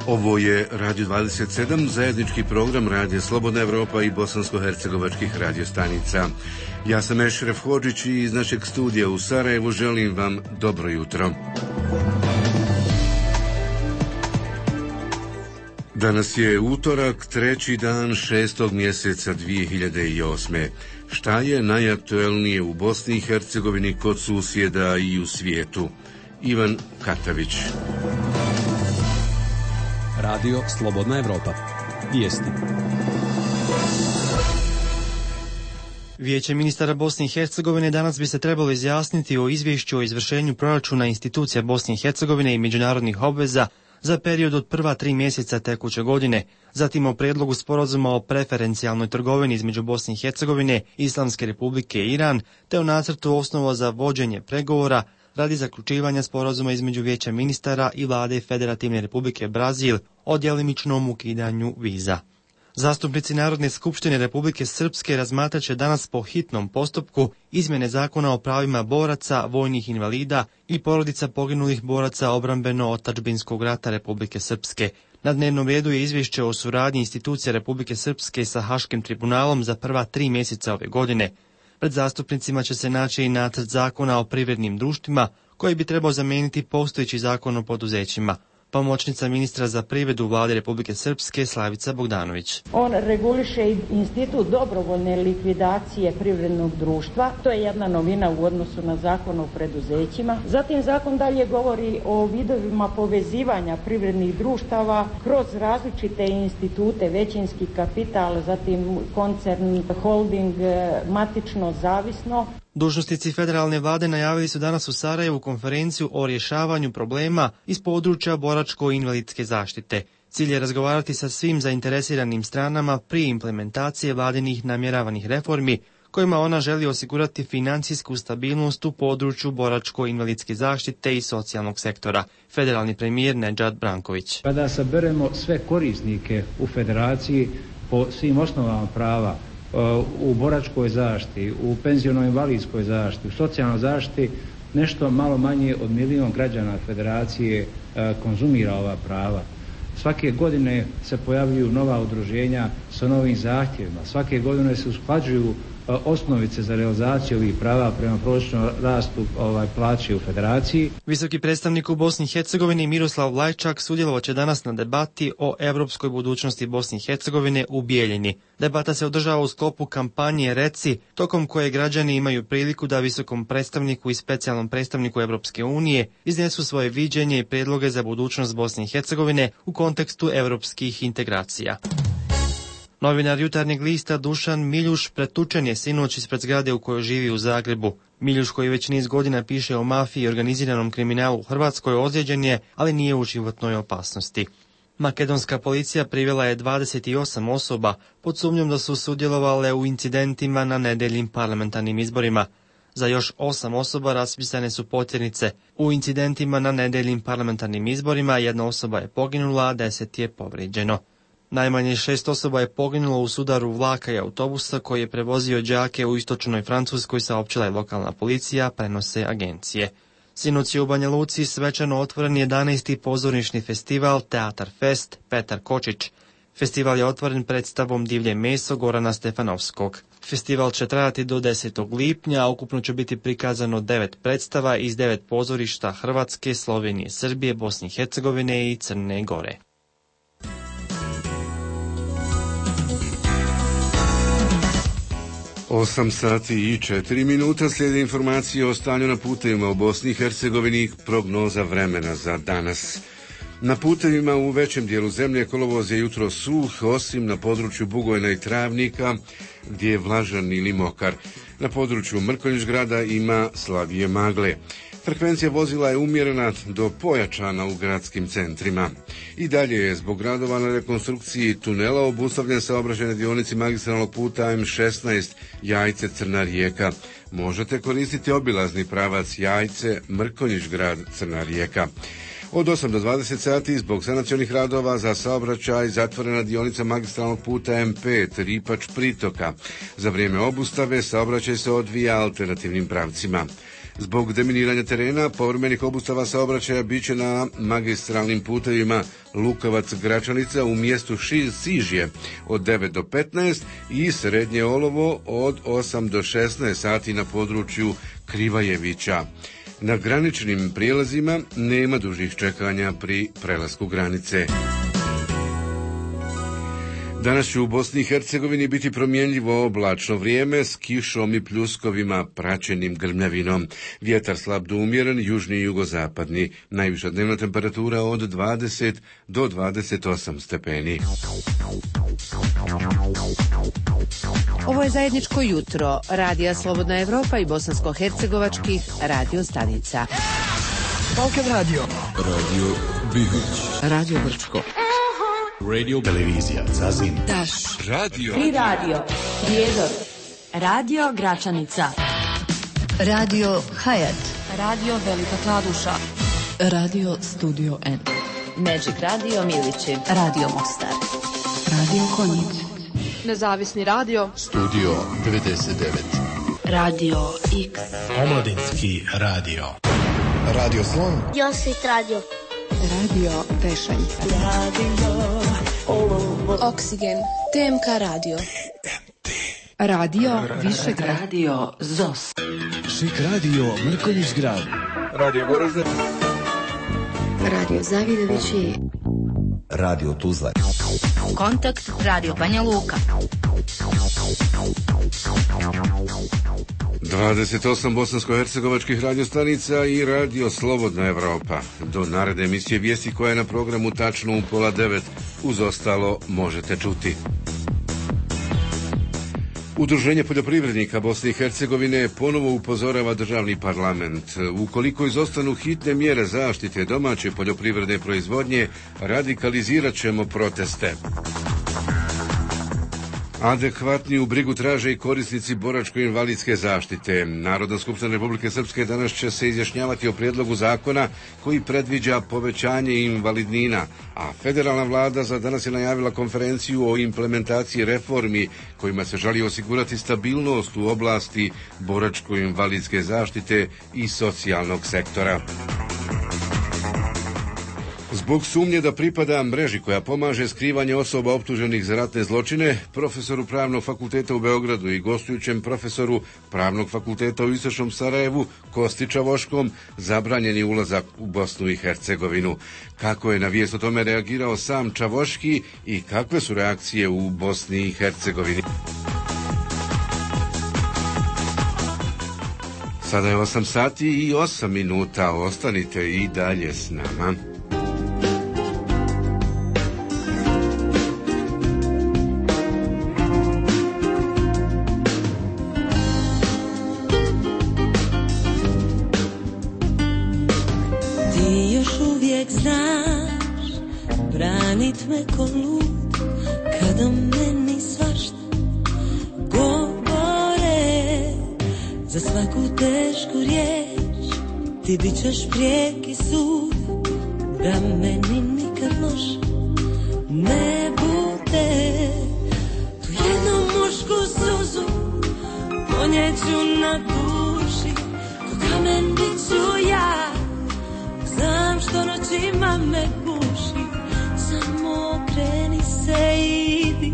Ovo je Radio 27, zajednički program Radija Slobodna Evropa i bosansko-hercegovačkih radiostanica. Ja sam Ešref Hodžić i iz našeg studija u Sarajevu želim vam dobro jutro. Danas je utorak, 3. dan 6. mjeseca 2008. Šta je najaktuelnije u Bosni i Hercegovini kod susjeda i u svijetu? Ivan Katavić. Radio Slobodna Evropa. Vijesti. Vijeće ministara Bosne i Hercegovine danas bi se trebalo izjasniti o izvješću o izvršenju proračuna institucija Bosne i Hercegovine i međunarodnih obveza za period od prva 3 mjeseca tekuće godine, zatim o prijedlogu sporazuma o preferencijalnoj trgovini između Bosne i Hercegovine, Islamske republike i Iran, te o nacrtu osnova za vođenje pregovora radi zaključivanja sporazuma između Vijeća ministara i vlade Federativne republike Brazil o djelimičnom ukidanju viza. Zastupnici Narodne skupštine Republike Srpske razmatrat će danas po hitnom postupku izmjene zakona o pravima boraca, vojnih invalida i porodica poginulih boraca obrambeno-otadžbinskog rata Republike Srpske. Na dnevnom redu je izvješće o suradnji institucija Republike Srpske sa Haškim tribunalom za prva 3 mjeseca ove godine. Pred zastupnicima će se naći i nacrt zakona o privrednim društvima koji bi trebao zamijeniti postojeći zakon o poduzećima. Pomoćnica ministra za privredu vlade Republike Srpske Slavica Bogdanović. On reguliše institut dobrovoljne likvidacije privrednog društva. To je jedna novina u odnosu na zakon o preduzećima. Zatim zakon dalje govori o vidovima povezivanja privrednih društava kroz različite institute, većinski kapital, zatim koncern, holding, matično, zavisno. Dužnosnici federalne vlade najavili su danas u Sarajevu konferenciju o rješavanju problema iz područja boračko-invalidske zaštite. Cilj je razgovarati sa svim zainteresiranim stranama prije implementacije vladinih namjeravanih reformi, kojima ona želi osigurati financijsku stabilnost u području boračko-invalidske zaštite i socijalnog sektora. Federalni premijer Nedžad Branković. Kada saberemo sve korisnike u federaciji po svim osnovama prava, u boračkoj zaštiti, u penziono-invalidskoj zaštiti, u socijalnoj zaštiti, nešto malo manje od 1 milion građana federacije konzumira ova prava. Svake godine se pojavljuju nova udruženja sa novim zahtjevima. Svake godine se usklađuju osnovice za realizaciju ovih prava prema prosječnom rastu plaće u federaciji. Visoki predstavnik u Bosni i Hercegovini Miroslav Lajčak sudjelovat će danas na debati o europskoj budućnosti Bosne i Hercegovine u Bijeljini. Debata se održava u sklopu kampanje Reci, tokom koje građani imaju priliku da visokom predstavniku i specijalnom predstavniku Europske unije iznesu svoje viđenje i prijedloge za budućnost Bosne i Hercegovine u kontekstu europskih integracija. Novinar Jutarnjeg lista Dušan Miljuš pretučen je sinoć ispred zgrade u kojoj živi u Zagrebu. Miljuš, koji već niz godina piše o mafiji i organiziranom kriminalu u Hrvatskoj, ozlijeđen je, ali nije u životnoj opasnosti. Makedonska policija privela je 28 osoba pod sumnjom da su sudjelovale u incidentima na nedeljnim parlamentarnim izborima. Za još 8 osoba raspisane su potjernice. U incidentima na nedeljnim parlamentarnim izborima 1 osoba je poginula, a 10 je povrijeđeno. Najmanje 6 osoba je poginulo u sudaru vlaka i autobusa koji je prevozio đake u istočnoj Francuskoj, saopćila je lokalna policija, prenose agencije. Sinoć je u Banja Luci svečano otvoren 11. pozornični festival Teatar Fest Petar Kočić. Festival je otvoren predstavom Divlje meso Gorana Stefanovskog. Festival će trajati do 10. lipnja, a ukupno će biti prikazano 9 predstava iz 9 pozorišta Hrvatske, Slovenije, Srbije, Bosne i Hercegovine i Crne Gore. Osam sati i 4 minuta slijede informacije o stanju na putevima u Bosni i Hercegovini i prognoza vremena za danas. Na putevima u većem dijelu zemlje kolovoz je jutro suh, osim na području Bugojna i Travnika, gdje je vlažan ili mokar. Na području Mrkonjić-grada ima slabije magle. Frekvencija vozila je umjerena do pojačana u gradskim centrima. I dalje je zbog radova na rekonstrukciji tunela obustavljen saobraćaj na dionici magistralnog puta M16 Jajce-Crna Rijeka. Možete koristiti obilazni pravac Jajce-Mrkonjić-grad Crna Rijeka. Od 8 do 20 sati zbog sanacionih radova za saobraćaj zatvorena dionica magistralnog puta M5 Ripač Pritoka. Za vrijeme obustave saobraćaj se odvija alternativnim pravcima. Zbog deminiranja terena, povremenih obustava saobraćaja biće na magistralnim putevima Lukovac-Gračanica u mjestu Sižje od 9 do 15 i Srednje Olovo od 8 do 16 sati na području Krivajevića. Na graničnim prijelazima nema dužih čekanja pri prelasku granice. Danas će u Bosni i Hercegovini biti promjenljivo oblačno vrijeme s kišom i pljuskovima praćenim grmljavinom. Vjetar slab do umjeren, južni i jugozapadni. Najviša dnevna temperatura od 20 do 28 stepeni. Ovo je zajedničko jutro Radija Slobodna Evropa i bosansko-hercegovačkih radio stanica. Balkan Radio. Radio Bihoć. Radio Brčko. Radio Televizija Zazin. Daš. Radio. Tri radio. Prijedor. Radio Gračanica. Radio Hayat. Radio Velika Kladuša. Radio Studio N. Magic Radio Milići. Radio Mostar. Radio Konjic. Nezavisni radio. Studio 99. Radio X. Omladinski radio. Radio Slon. Josit radio. Radio Pešaljka. Radio Oksigen. TMK radio. Radio Višegrad. Radio ZOS. Šik radio Mrkonjić grad. Radio Goražde. Radio Zavidovići. Radio Tuzla. Kontakt Radio Banja Luka. 28 bosansko-hercegovačkih radiostanica i Radio Slobodna Evropa. Do naredne emisije vijesti koja je na programu tačno u 8:30. Uz ostalo možete čuti. Udruženje poljoprivrednika Bosne i Hercegovine ponovo upozorava državni parlament. Ukoliko izostanu hitne mjere zaštite domaće poljoprivredne proizvodnje, radikalizirat ćemo proteste. Adekvatniju brigu traže i korisnici boračko-invalidske zaštite. Narodna skupština Republike Srpske danas će se izjašnjavati o prijedlogu zakona koji predviđa povećanje invalidnina, a federalna vlada za danas je najavila konferenciju o implementaciji reformi kojima se želi osigurati stabilnost u oblasti boračko-invalidske zaštite i socijalnog sektora. Zbog sumnje da pripada mreži koja pomaže skrivanje osoba optuženih za ratne zločine, profesoru Pravnog fakulteta u Beogradu i gostujućem profesoru Pravnog fakulteta u Istočnom Sarajevu, Kosti Čavoškom, zabranjen je ulazak u Bosnu i Hercegovinu. Kako je na vijest o tome reagirao sam Čavoški i kakve su reakcije u Bosni i Hercegovini? Sada je 8 sati i 8 minuta. Ostanite i dalje s nama. Branit me ko lud, kada meni svašta govore. Za svaku tešku riječ ti bit ćeš prijeki sud, da meni nikad loše ne bude. Tu jednu mušku suzu ponjeću na duši, ko kamen bit ću ja. Znam što noćima me guši, samo okreni se i idi.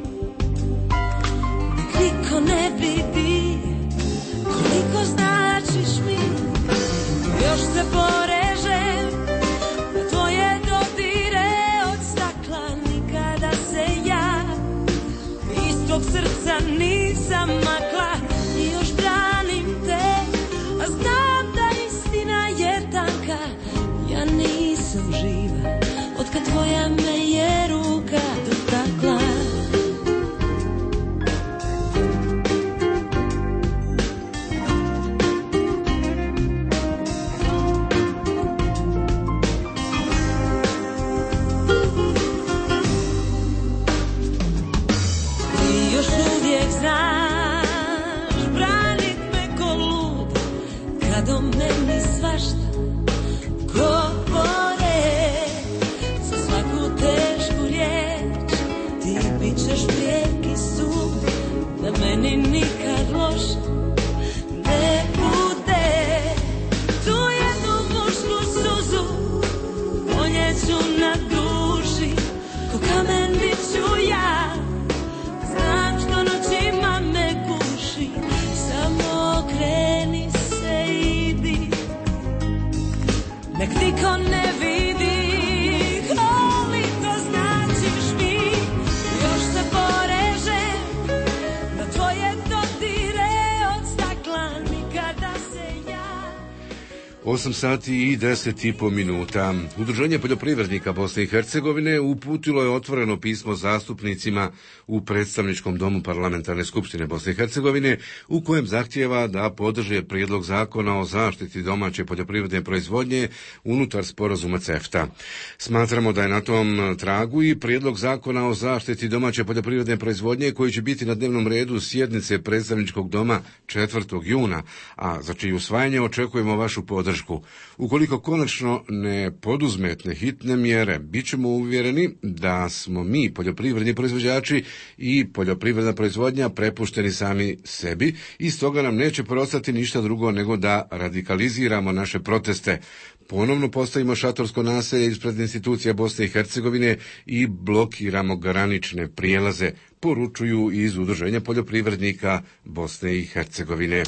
Nek niko ne vidi koliko značiš mi. Još se porežem na tvoje dodire od stakla. Nikada se ja iz tvog srca nisam makla. I još branim te, a znam da istina je tanka. Ja nisam živa otkad tvoja me je ruka dotakla. Ti još uvijek znaš branit me ko lud, kad o meni svašta govore. Za svaku tešku riječ ti bit ćeš prijeki sud, da meni nikad loše ne bude. 8 sati i 10,5 minuta. Udruženje poljoprivrednika Bosne i Hercegovine uputilo je otvoreno pismo zastupnicima u predstavničkom domu Parlamentarne skupštine Bosne i Hercegovine u kojem zahtijeva da podrže prijedlog zakona o zaštiti domaće poljoprivredne proizvodnje unutar sporazuma CEFTA. Smatramo da je na tom tragu i prijedlog zakona o zaštiti domaće poljoprivredne proizvodnje koji će biti na dnevnom redu sjednice predstavničkog doma 4. juna, a za čije usvajanje očekujemo vašu podršku. Ukoliko konačno ne poduzmete hitne mjere, bit ćemo uvjereni da smo mi, poljoprivredni proizvođači i poljoprivredna proizvodnja, prepušteni sami sebi i stoga nam neće preostati ništa drugo nego da radikaliziramo naše proteste. Ponovno postavimo šatorsko naselje ispred institucija Bosne i Hercegovine i blokiramo granične prijelaze, poručuju iz Udruženja poljoprivrednika Bosne i Hercegovine.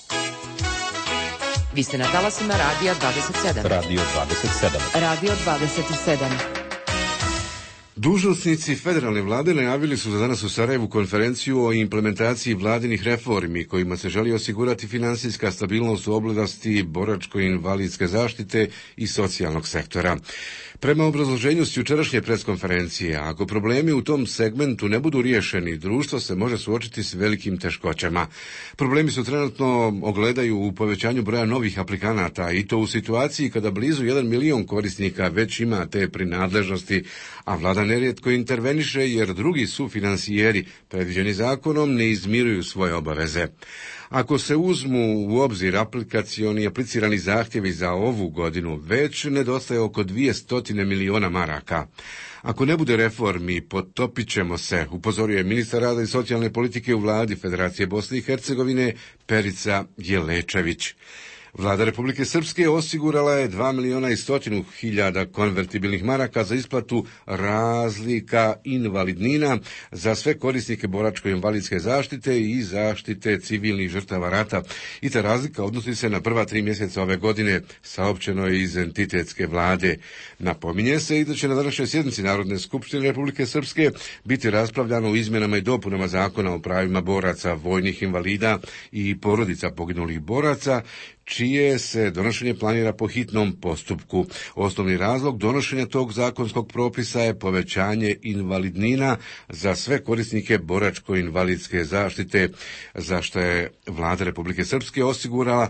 Vi ste na talasima Radija 27. Radio 27. Radio 27. Dužnosnici federalne vlade najavili su za danas u Sarajevu konferenciju o implementaciji vladinih reformi kojima se želi osigurati finansijska stabilnost u oblasti boračko-invalidske zaštite i socijalnog sektora. Prema obrazloženju s jučerašnje preskonferencije, ako problemi u tom segmentu ne budu riješeni, društvo se može suočiti s velikim teškoćama. Problemi su trenutno ogledaju u povećanju broja novih aplikanata i to u situaciji kada blizu 1 milion korisnika već ima te prinadležnosti, a vlada nerijetko interveniše jer drugi sufinancijeri predviđeni zakonom ne izmiruju svoje obaveze. Ako se uzmu u obzir aplikacioni i aplicirani zahtjevi za ovu godinu, već nedostaje oko 200 miliona maraka. Ako ne bude reformi, potopit ćemo se, upozorio je ministar rada i socijalne politike u vladi Federacije Bosne i Hercegovine Perica Jelečević. Vlada Republike Srpske osigurala je 2.100.000 konvertibilnih maraka za isplatu razlika invalidnina za sve korisnike boračko-invalidske zaštite i zaštite civilnih žrtava rata. I ta razlika odnosi se na prva 3 mjeseca ove godine, saopćeno je iz entitetske vlade. Napominje se i da će na današnjoj sjednici Narodne skupštine Republike Srpske biti raspravljano o izmjenama i dopunama zakona o pravima boraca, vojnih invalida i porodica poginulih boraca, čije se donošenje planira po hitnom postupku. Osnovni razlog donošenja tog zakonskog propisa je povećanje invalidnina za sve korisnike boračko-invalidske zaštite, za što je vlada Republike Srpske osigurala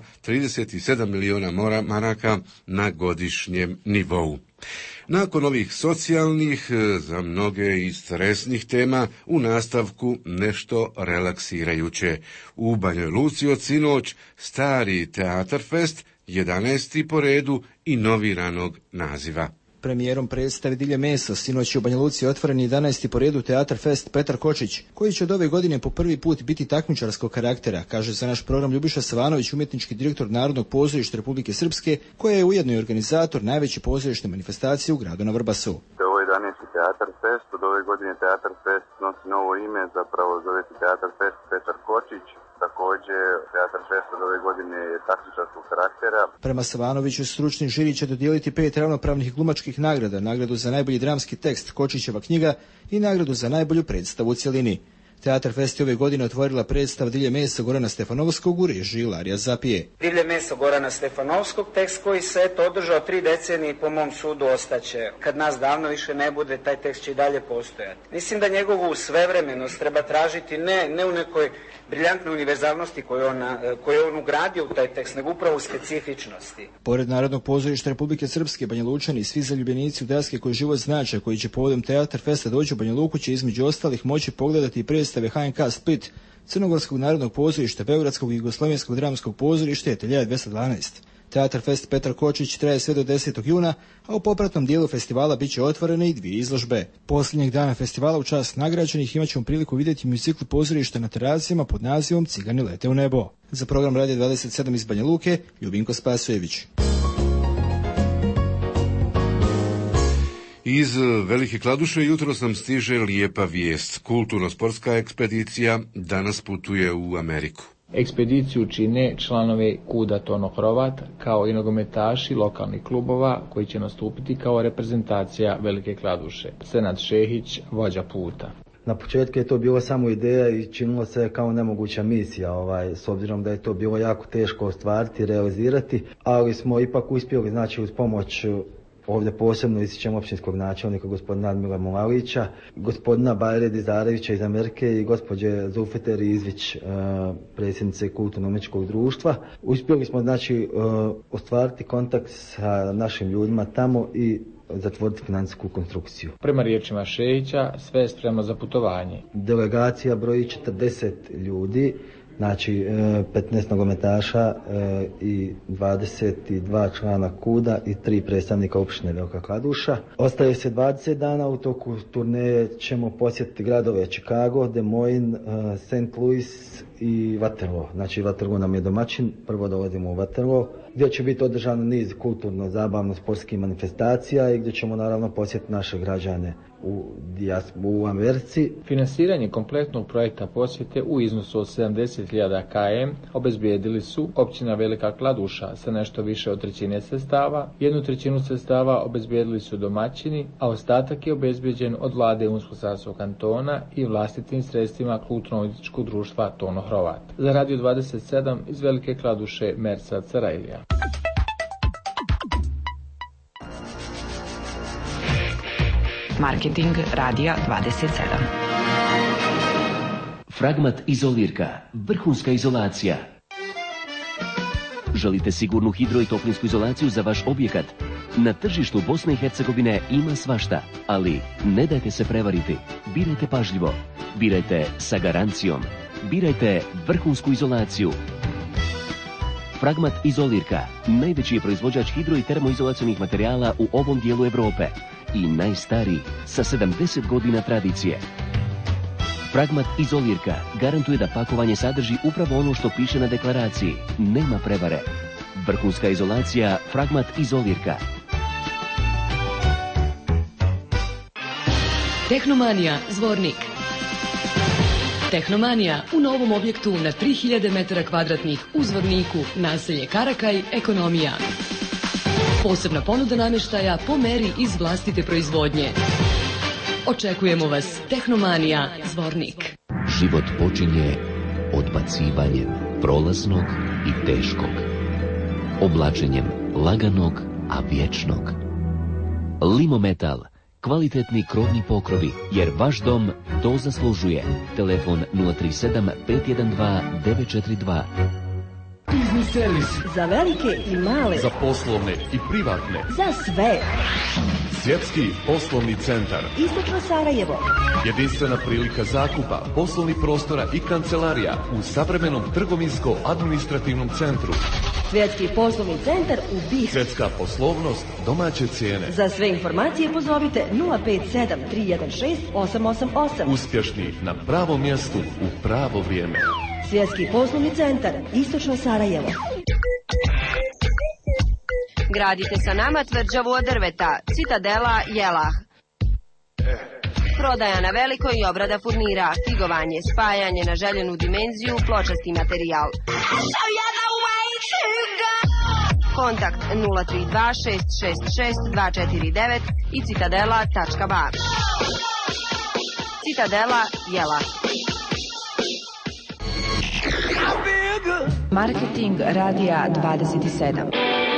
37 miliona maraka na godišnjem nivou. Nakon ovih socijalnih, za mnoge i stresnih tema, u nastavku nešto relaksirajuće. U Banjoj Luci od sinoć Stari Teatar Fest, 11. po redu i noviranog naziva. Premijerom predstave Dilje mesa sinoć je u Banja Luci otvoren 11. po redu Teatar Fest Petar Kočić, koji će od ove godine po prvi put biti takmičarskog karaktera, kaže za naš program Ljubiša Savanović, umjetnički direktor Narodnog pozorišta Republike Srpske, koja je ujedno i organizator najveće pozorišne manifestacije u gradu na Vrbasu. Ovo je 11. Teatar Fest, od ove godine Teatar Fest nosi novo ime, zapravo zove se Teatar Fest Petar Kočić. Također, Teatar Fest od ove godine je takmičarskog karaktera. Prema Savanoviću, stručni žiri će dodijeliti 5 ravnopravnih glumačkih nagrada, nagradu za najbolji dramski tekst Kočićeva knjiga i nagradu za najbolju predstavu u cjelini. Teatar Fest je ove godine otvorila predstav Dilje meso Gorana Stefanovskog u režiji Larija Zapije. Divlje meso Gorana Stefanovskog, tekst koji se održao 3 decenije i po mom sudu ostaće. Kad nas davno više ne bude, taj tekst će i dalje postojati. Mislim da njegovu svevremenost treba tražiti ne u nekoj briljantnoj univerzalnosti koju on ugradio u taj tekst, nego upravo u specifičnosti. Pored Narodnog pozorišta Republike Srpske, Banja Lučani i svi zaljubljenici u daske koji život znače, koji će povodom Teatar Festa doći u Banja Luku, će između ostalih moći pogledati i predstave HNK Split, Crnogorskog narodnog pozorišta, Beogradskog i Jugoslovenskog dramskog pozorišta i Ateljeja 212. Teatar Fest Petar Kočić traje sve do 10. juna, a u popratnom dijelu festivala bit će otvorene i 2 izložbe. Posljednjeg dana festivala u čast nagrađenih imat ćemo priliku vidjeti muzikl pozorišta na terasima pod nazivom Cigani lete u nebo. Za program Radija 27 iz Banja Luke, Ljubinko Spasojević. Iz Velike Kladuše jutros nam stiže lijepa vijest. Kulturno-sportska ekspedicija danas putuje u Ameriku. Ekspediciju čine članovi Kuda Tono Hrovat, kao i nogometaši lokalnih klubova koji će nastupiti kao reprezentacija Velike Kladuše. Senad Šehić, vođa puta. Na početku je to bila samo ideja i činilo se kao nemoguća misija, s obzirom da je to bilo jako teško ostvariti i realizirati, ali smo ipak uspjeli, znači uz pomoć, ovdje posebno ističem općinskog načelnika gospodina Admira Mulalića, gospodina Bajre Dizarevića iz Amerike i gospođe Zulfete Rizvić, predsjednice Kulturno-umjetničkog društva. Uspjeli smo znači ostvariti kontakt sa našim ljudima tamo i zatvoriti financijsku konstrukciju. Prema riječima Šejića, sve je spremno za putovanje. Delegacija broji 40 ljudi, znači 15 nogometaša i 22 člana KUD-a i 3 predstavnika općine Velika Kladuša. Ostaje se 20 dana, u toku turneje ćemo posjetiti gradove Chicago, Des Moines, St. Louis i Waterloo. Znači Waterloo nam je domaćin, prvo dolazimo u Waterloo, gdje će biti održano niz kulturno-zabavno-sportskih manifestacija i gdje ćemo naravno posjetiti naše građane u Americi. Finansiranje kompletnog projekta posjete u iznosu od 70.000 km obezbijedili su općina Velika Kladuša sa nešto više od trećine sredstava, 1/3 sredstava obezbijedili su domaćini, a ostatak je obezbijeđen od vlade Unsko-Sarskog kantona i vlastitim sredstvima Kulturno-umjetničkog društva Tono Hrovat. Za Radio 27 iz Velike Kladuše, Mersad Sarajlija. Marketing Radija 27. Fragmat izolirka, vrhunska izolacija. Želite sigurnu hidro i toplinsku izolaciju za vaš objekat? Na tržištu Bosne i Hercegovine ima svašta, ali ne dajte se prevariti. Birajte pažljivo. Birajte sa garancijom. Birajte vrhunsku izolaciju. Fragmat izolirka, najveći je proizvođač hidro i termoizolacionih materijala u ovom dijelu Europe i najstariji sa 70 godina tradicije. Fragmat izolirka garantuje da pakovanje sadrži upravo ono što piše na deklaraciji. Nema prevare. Vrhunska izolacija Fragmat izolirka. Tehnomanija Zvornik. Tehnomanija u novom objektu na 3000 m2 u Zvorniku, naselje Karakaj, ekonomija. Posebna ponuda namještaja po meri iz vlastite proizvodnje. Očekujemo vas, Tehnomanija Zvornik. Život počinje odbacivanjem prolaznog i teškog. Oblačenjem laganog, a vječnog. Limometal, kvalitetni krovni pokrovi, jer vaš dom to zaslužuje. Telefon 037 512 942. Biznis servis. Za velike i male. Za poslovne i privatne. Za sve. Svjetski poslovni centar. Istočno Sarajevo. Jedinstvena prilika zakupa poslovnih prostora i kancelarija u savremenom trgovinsko-administrativnom centru. Svjetski poslovni centar u BiH. Svjetska poslovnost, domaće cijene. Za sve informacije pozovite 057 316 888. Uspješni na pravom mjestu u pravo vrijeme. Svjetski poslovni centar, Istočno Sarajevo. Gradite sa nama tvrđavu od drveta. Citadela Jelah. Prodaja na veliko i obrada furnira. Figovanje, spajanje na željenu dimenziju, pločasti materijal. Kontakt 032 666 249 i citadela.ba. Citadela Jelah. Marketing Radija 27.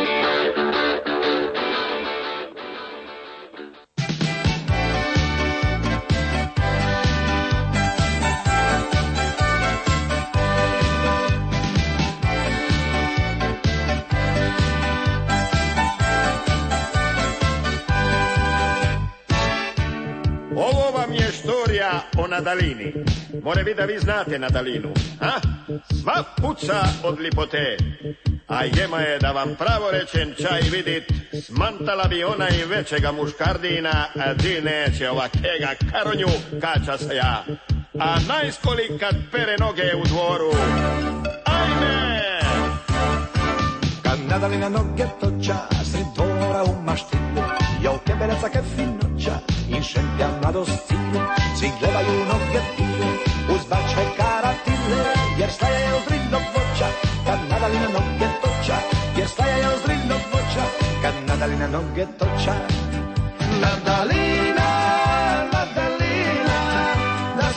Ovo vam je štorija o Nadalini. More bi da vi znate Nadalinu, a? Sva puca od lipote. A jema je da vam pravo rečem čaj vidit, smantala bi ona i većega muškardina, di neće ovakega karonju, kača se ja. A najskoli kad pere noge u dvoru. Ajme! Kad Nadalina noge toča, sred dvora u maštinu, ja u kebeleca kad finoća, i šempja mladost cilu, svi gledaju noge pile, uzbače karatile, jer staja je uz ridnog voća, kad Nadalina noge toča, jer staja je uz ridnog voća, kad Nadalina noge toča. Nadalina, Nadalina,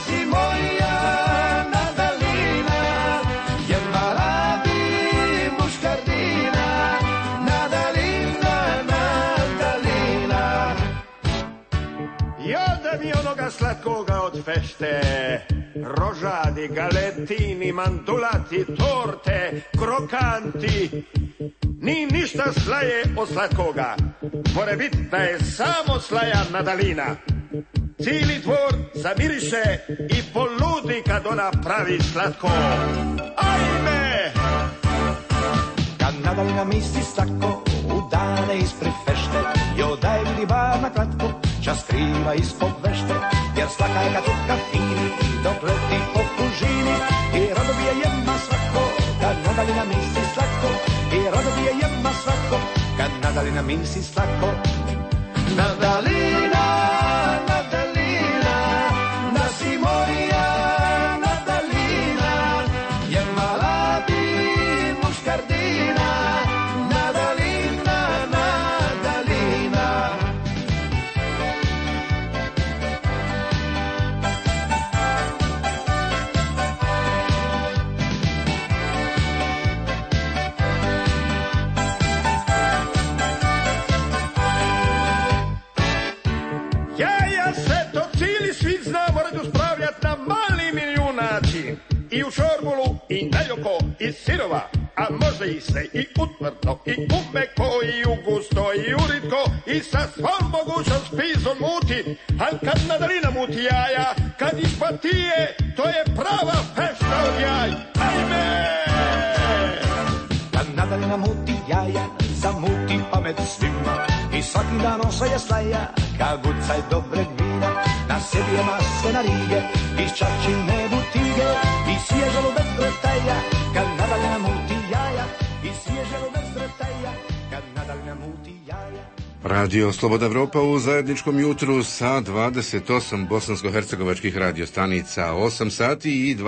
slatkoga od fešte, rožadi, galetini, mandulati, torte, krokanti, ni ništa slaje od slatkoga. More bit da je samo slaja Nadalina. Cijeli dvor zamiriše i poludi kad ona pravi slatko. Ajme! Kad Nadalina misli slatko, u dane ispred fešte, jo daj vidi bar na kratko, čas skriva ispod vešte, jer slaka je kad u kafini, dok leti po kužini, i rado bi je jema svako, kad Nadalina misli slatko, i rado bi je jema svako, kad Nadalina misli slatko. Nadalina, Nadalina, da si moja Nadalina, jemala bi muškardina, Nadalina, Nadalina. I u šorbulu, i naljoko, i sirova, a može i se i utvrdo, i umeko, i u gusto, i u ritko, i sa svom mogućom spizom muti, al kad Nadalina muti jaja, kad ispatije, to je prava fešta od jaj. Ajme! Kad Nadalina muti jaja, zamuti pamet svima, i svakim danom sve je slaja, ka gucaj dobreg vina, na sebi je mase na rige, iz čačine butige, i svježelo bez dretaja, kad Nadalina muti jaja, i svježelo bez dretaja, kad Nadalina muti jaja. Radio Slobodna Evropa u zajedničkom jutru sa 28 bosansko-hercegovačkih radiostanica, 8 sati i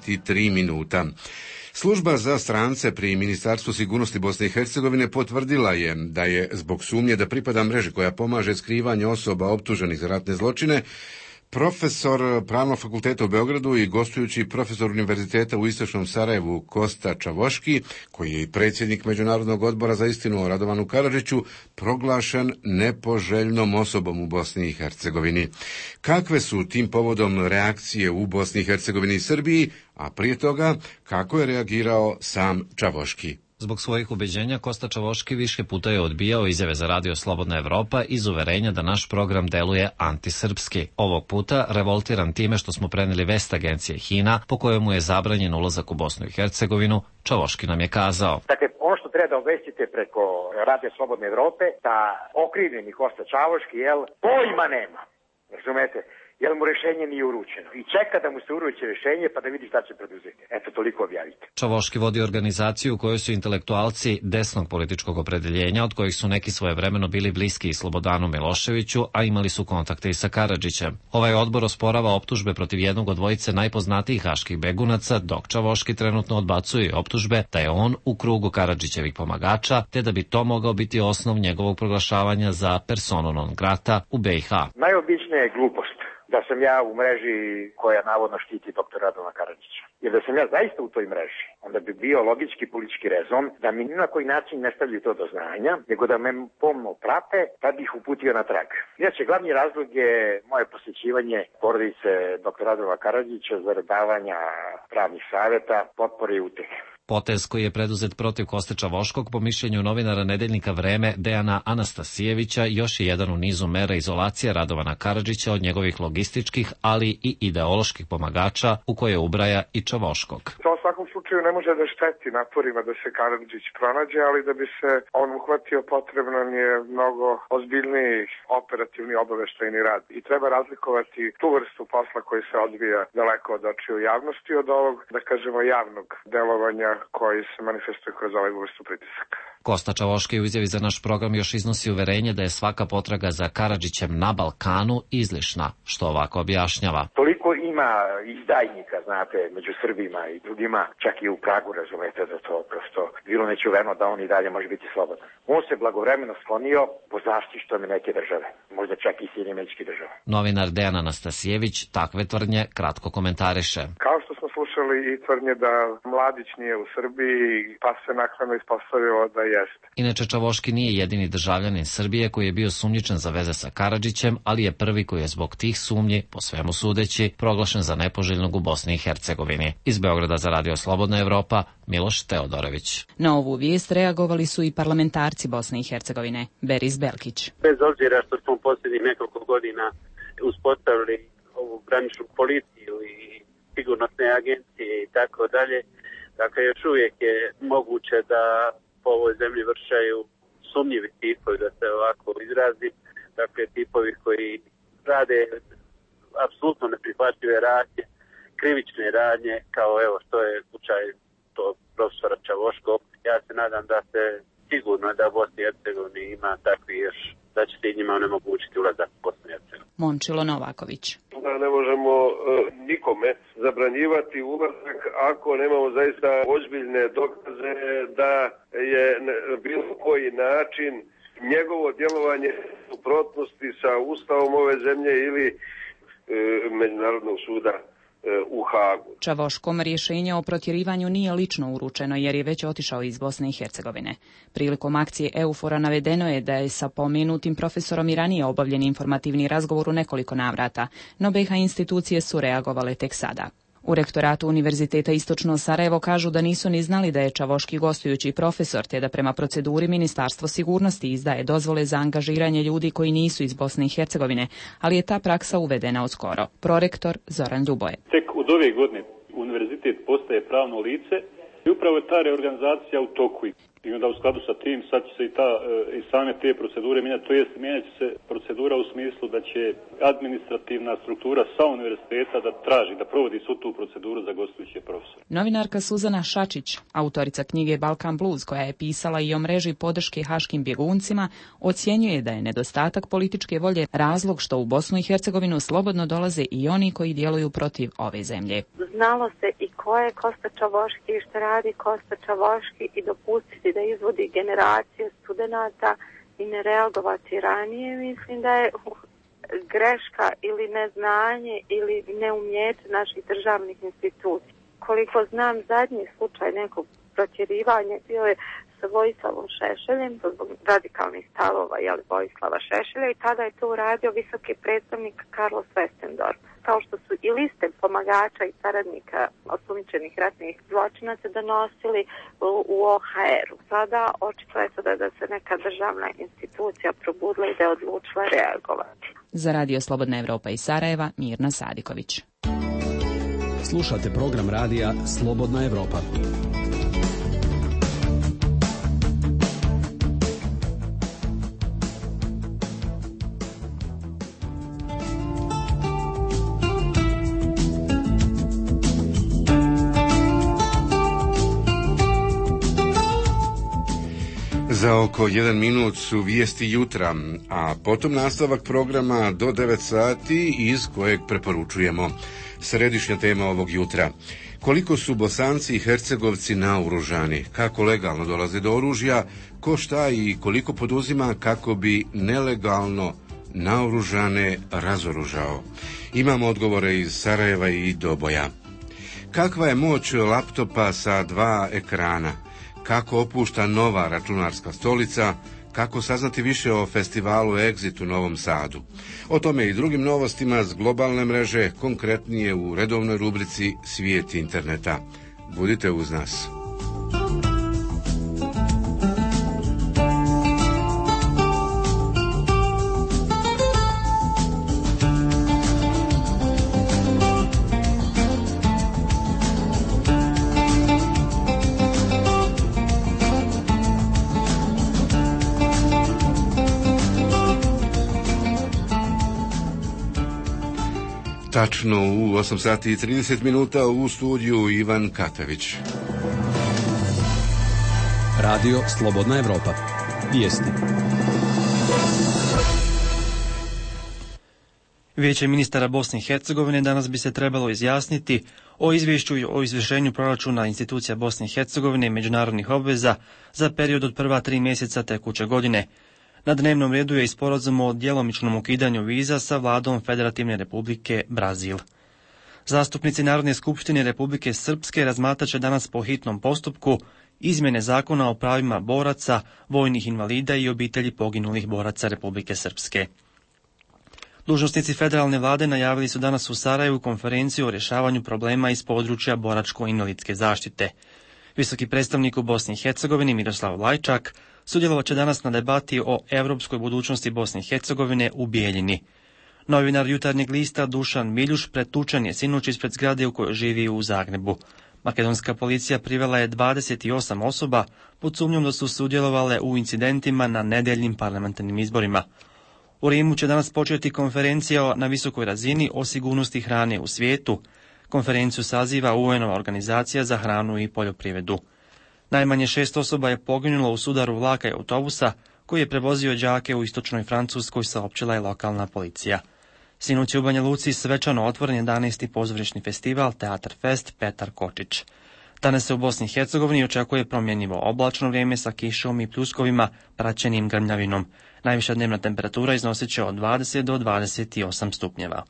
23 minuta. Služba za strance pri Ministarstvu sigurnosti Bosne i Hercegovine potvrdila je da je zbog sumnje da pripada mreži koja pomaže skrivanje osoba optuženih za ratne zločine, profesor Pravnog fakulteta u Beogradu i gostujući profesor Univerziteta u Istočnom Sarajevu Kosta Čavoški, koji je i predsjednik Međunarodnog odbora za istinu o Radovanu Karadžiću, proglašen nepoželjnom osobom u Bosni i Hercegovini. Kakve su tim povodom reakcije u Bosni i Hercegovini i Srbiji, a prije toga kako je reagirao sam Čavoški? Zbog svojih ubeđenja Kosta Čavoški više puta je odbijao izjave za Radio Slobodna Evropa iz uverenja da naš program deluje antisrpski. Ovog puta revoltiran time što smo preneli vest agencije HINA po kojemu je zabranjen ulazak u Bosnu i Hercegovinu, Čavoški nam je kazao. Dakle, ono što treba da obvestite preko Radio Slobodne Evrope, da okrivljeni Kosta Čavoški, pojma nema. Razumete? Jer mu rješenje nije uručeno. I čeka da mu se uruči rješenje pa da vidi šta će preduzeti. Eto, toliko objavite. Čavoški vodi organizaciju u kojoj su intelektualci desnog političkog opredeljenja, od kojih su neki svojevremeno bili bliski i Slobodanu Miloševiću, a imali su kontakte i sa Karadžićem. Ovaj odbor osporava optužbe protiv jednog od dvojice najpoznatijih haških begunaca, dok Čavoški trenutno odbacuje optužbe da je on u krugu Karadžićevih pomagača, te da bi to mogao biti osnov njegovog proglašavanja za personu non grata u BiH. Najobičnija je glupost da sam ja u mreži koja navodno štiti doktora Radovana Karadžića. Jer da sam ja zaista u toj mreži, onda bi bio logički politički rezon da mi ni na koji način ne stavljaju to do znanja, nego da me pomno prate, pa bih ih uputio na trag. Inače, glavni razlog je moje posjećivanje porodice doktora Radovana Karadžića zarad davanja pravnih savjeta, potpore i utehe. Potez koji je preduzet protiv Koste Čavoškog po mišljenju novinara nedeljnika Vreme Dejana Anastasijevića još je jedan u nizu mera izolacije Radovana Karadžića od njegovih logističkih, ali i ideoloških pomagača u koje ubraja i Čavoškog. To u svakom slučaju ne može da šteti naporima da se Karadžić pronađe, ali da bi se on uhvatio potrebno je mnogo ozbiljniji operativni obaveštajni rad. I treba razlikovati tu vrstu posla koji se odvija daleko od očiju javnosti od ovog, da kažemo, javnog delovanja koji se manifestuje kroz ovaj vrstu pritisaka. Kosta Čavoški u izjavi za naš program još iznosi uverenje da je svaka potraga za Karadžićem na Balkanu izlišna, što ovako objašnjava. Toliko ima izdajnika, znate, među Srbima i drugima, čak i u Pragu, razumete, da to prosto bilo nečuveno da on i dalje može biti slobodan. On se blagovremeno sklonio po zaštitom neke države, možda čak i Sjedinjenih Američkih Država. Novinar Dejan Anastasijević takve tvrdnje kratko komentariše. Kao što smo slušali i tvrdnje da Mladić nije u Srbiji, pa se naknadno ispostavilo da jeste. Inače, Čavoški nije jedini državljanin Srbije koji je bio sumnjičen za veze sa Karadžićem, ali je prvi koji je zbog tih sumnji, po svemu sudeći, proglašen za nepoželjnog u Bosni i Hercegovini. Iz Beograda za Radio Slobodna Evropa, Miloš Teodorović. Na ovu vijest reagovali su i parlamentarci Bosne i Hercegovine. Beris Belkić. Bez obzira što smo posljednjih nekoliko godina uspostavili ovu graničnu policiju i sigurnosne agencije i tako dalje, dakle još uvijek je moguće da po ovoj zemlji vršaju sumnjivi tipovi, da se ovako izrazim, dakle tipovi koji rade apsolutno neprihvatljive radnje, krivične radnje, kao evo što je slučaj tog profesora Čavoškog. Ja se nadam da se sigurno da u Bosni i Hercegovini ima takvi još, da će se i njima onemogućiti ulazak u Bosnu i Hercegovinu. Mončilo Novaković. Da ne možemo nikome zabranjivati ulazak ako nemamo zaista ozbiljne dokaze da je bilo koji način njegovo djelovanje u suprotnosti sa Ustavom ove zemlje ili Međunarodnog suda u Hagu. Čavoškom rješenje o protjerivanju nije lično uručeno jer je već otišao iz Bosne i Hercegovine. Prilikom akcije EUFOR-a navedeno je da je sa pomenutim profesorom i ranije obavljen informativni razgovor u nekoliko navrata, no BiH institucije su reagovale tek sada. U rektoratu Univerziteta Istočno Sarajevo kažu da nisu ni znali da je Čavoški gostujući profesor, te da prema proceduri Ministarstvo sigurnosti izdaje dozvole za angažiranje ljudi koji nisu iz Bosne i Hercegovine, ali je ta praksa uvedena odskoro. Prorektor Zoran Ljuboje. Tek od ove godine univerzitet postaje pravno lice i upravo je ta reorganizacija u toku. I onda u skladu sa tim sad će se i same te procedure mijenjati, to jest mijenjat će se procedura u smislu da će administrativna struktura sa univerziteta da traži, da provodi svu tu proceduru za gostujuće profesore. Novinarka Suzana Šačić, autorica knjige Balkan Blues, koja je pisala i o mreži podrške haškim bjeguncima, ocjenjuje da je nedostatak političke volje razlog što u Bosnu i Hercegovinu slobodno dolaze i oni koji djeluju protiv ove zemlje. Znalo se i ko je Kosta Čavoški i što radi Kosta Čavoški i dopustiti da izvodi generacije studenata i ne reagovati ranije, mislim da je greška ili neznanje ili neumjeće naših državnih institucija. Koliko znam, zadnji slučaj nekog protjerivanja bio je sa Vojislavom Šešeljem, zbog radikalnih stavova Vojislava Šešelja, i tada je to uradio visoki predstavnik Carlos Westendorf. Kao što su i liste pomagača i saradnika osumnjičenih ratnih zločinaca donosili u OHR-u. Sada očito je da se neka državna institucija probudila i da je odlučila reagovati. Za Radio Slobodna Evropa iz Sarajeva, Mirna Sadiković. Slušate program radija Slobodna Evropa. Za oko 1 minut su vijesti jutra, a potom nastavak programa do 9 sati iz kojeg preporučujemo. Središnja tema ovog jutra. Koliko su Bosanci i Hercegovci naoružani, kako legalno dolaze do oružja, ko šta i koliko poduzima kako bi nelegalno naoružane razoružao. Imamo odgovore iz Sarajeva i Doboja. Kakva je moć laptopa sa 2 ekrana? Kako opušta nova računarska stolica, kako saznati više o festivalu Exit u Novom Sadu. O tome i drugim novostima s globalne mreže, konkretnije u redovnoj rubrici Svijet interneta. Budite uz nas. Tačno u 8 sati i 30 minuta u studiju Ivan Katavić. Radio Slobodna Evropa. Vijesti. Vijeće ministara Bosne i Hercegovine danas bi se trebalo izjasniti o izvješću o izvršenju proračuna institucija Bosne i Hercegovine i međunarodnih obveza za period od prva 3 mjeseca tekuće godine. Na dnevnom redu je i sporazum o djelomičnom ukidanju viza sa vladom Federativne republike Brazil. Zastupnici Narodne skupštine Republike Srpske razmatrat će danas po hitnom postupku izmjene zakona o pravima boraca, vojnih invalida i obitelji poginulih boraca Republike Srpske. Dužnosnici federalne vlade najavili su danas u Sarajevu konferenciju o rješavanju problema iz područja boračko-invalidske zaštite. Visoki predstavnik u Bosni i Hercegovini Miroslav Lajčak sudjelovat će danas na debati o europskoj budućnosti Bosne i Hercegovine u Bijeljini. Novinar Jutarnjeg lista Dušan Miljuš pretučen je sinoć ispred zgrade u kojoj živi u Zagrebu. Makedonska policija privela je 28 osoba pod sumnjom da su sudjelovale u incidentima na nedeljnim parlamentarnim izborima. U Rimu će danas početi konferencija na visokoj razini o sigurnosti hrane u svijetu. Konferenciju saziva UN-ova organizacija za hranu i poljoprivredu. Najmanje 6 osoba je poginulo u sudaru vlaka i autobusa koji je prevozio đake u istočnoj Francuskoj, saopćila je lokalna policija. Sinoć je u Banja Luci svečano otvoren 11. pozorišni festival Teatar Fest Petar Kočić. Danas se u Bosni i Hercegovini očekuje promjenjivo oblačno vrijeme sa kišom i pljuskovima praćenim grmljavinom. Najviša dnevna temperatura iznosit će od 20 do 28 stupnjeva.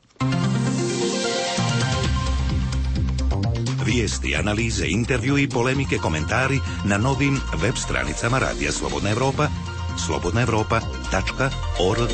Vijesti, analize, intervju i polemike, komentari na novim web stranicama Radija Slobodna Evropa, slobodnaevropa.org.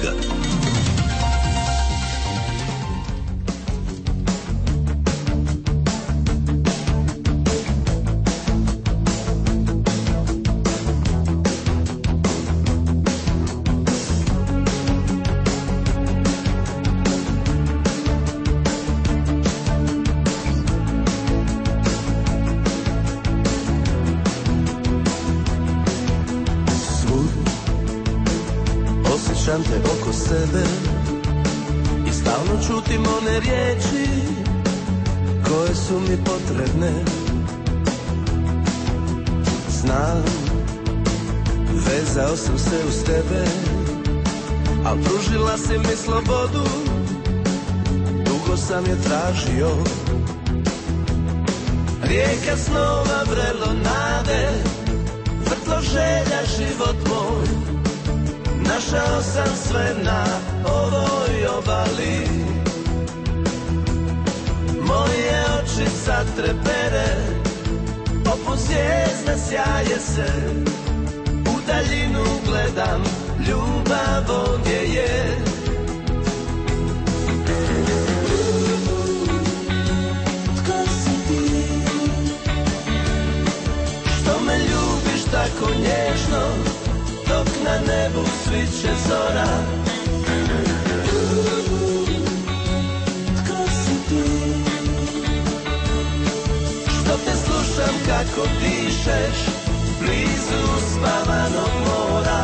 Osjećam te oko sebe i stalno čutim one riječi koje su mi potrebne. Znam, vezao sam se uz tebe, al pružila si mi slobodu, dugo sam je tražio. Rijeka snova, vrelo nade, vrtlo želja, život moj. Našao sam sve na ovoj obali. Moje oči sad trepere, poput zvijezda sjaje se. U daljinu gledam, ljubav ovdje je. Tko si ti? Što me ljubiš tako nježno, dok na nebu sviće zora. Tko si ti? Što te slušam kako dišeš blizu spavanog mora.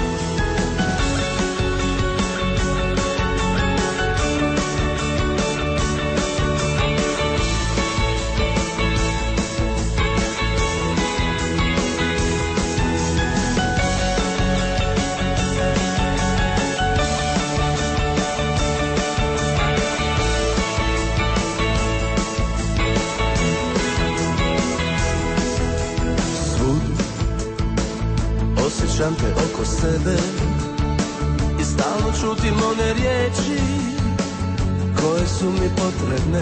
Osjećam te oko sebe i stalno čutim one riječi koje su mi potrebne.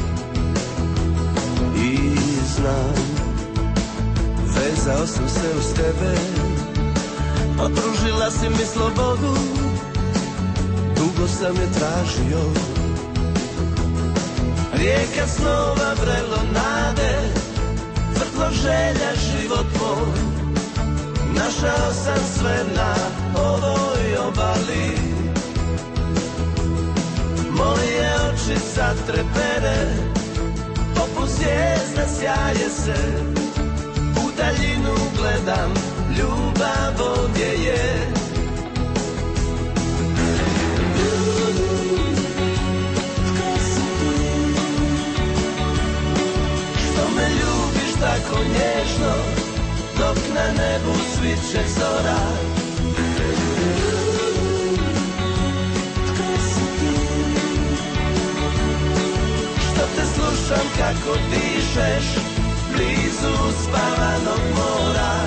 I znam, vezao sam se uz tebe, pružila si mi slobodu, dugo sam je tražio. Rijeka snova, vrelo nade, vrtlo želja, život moj. Našao sam sve na ovoj obali. Moje oči sad trepere, poput zvijezda sjaje se. U daljinu gledam, ljubav ovdje je. Tko si ti? Što me ljubiš tako nježno, dok na nebu sviće zora. Tko si ti? slušam kako dišeš blizu spavanog mora.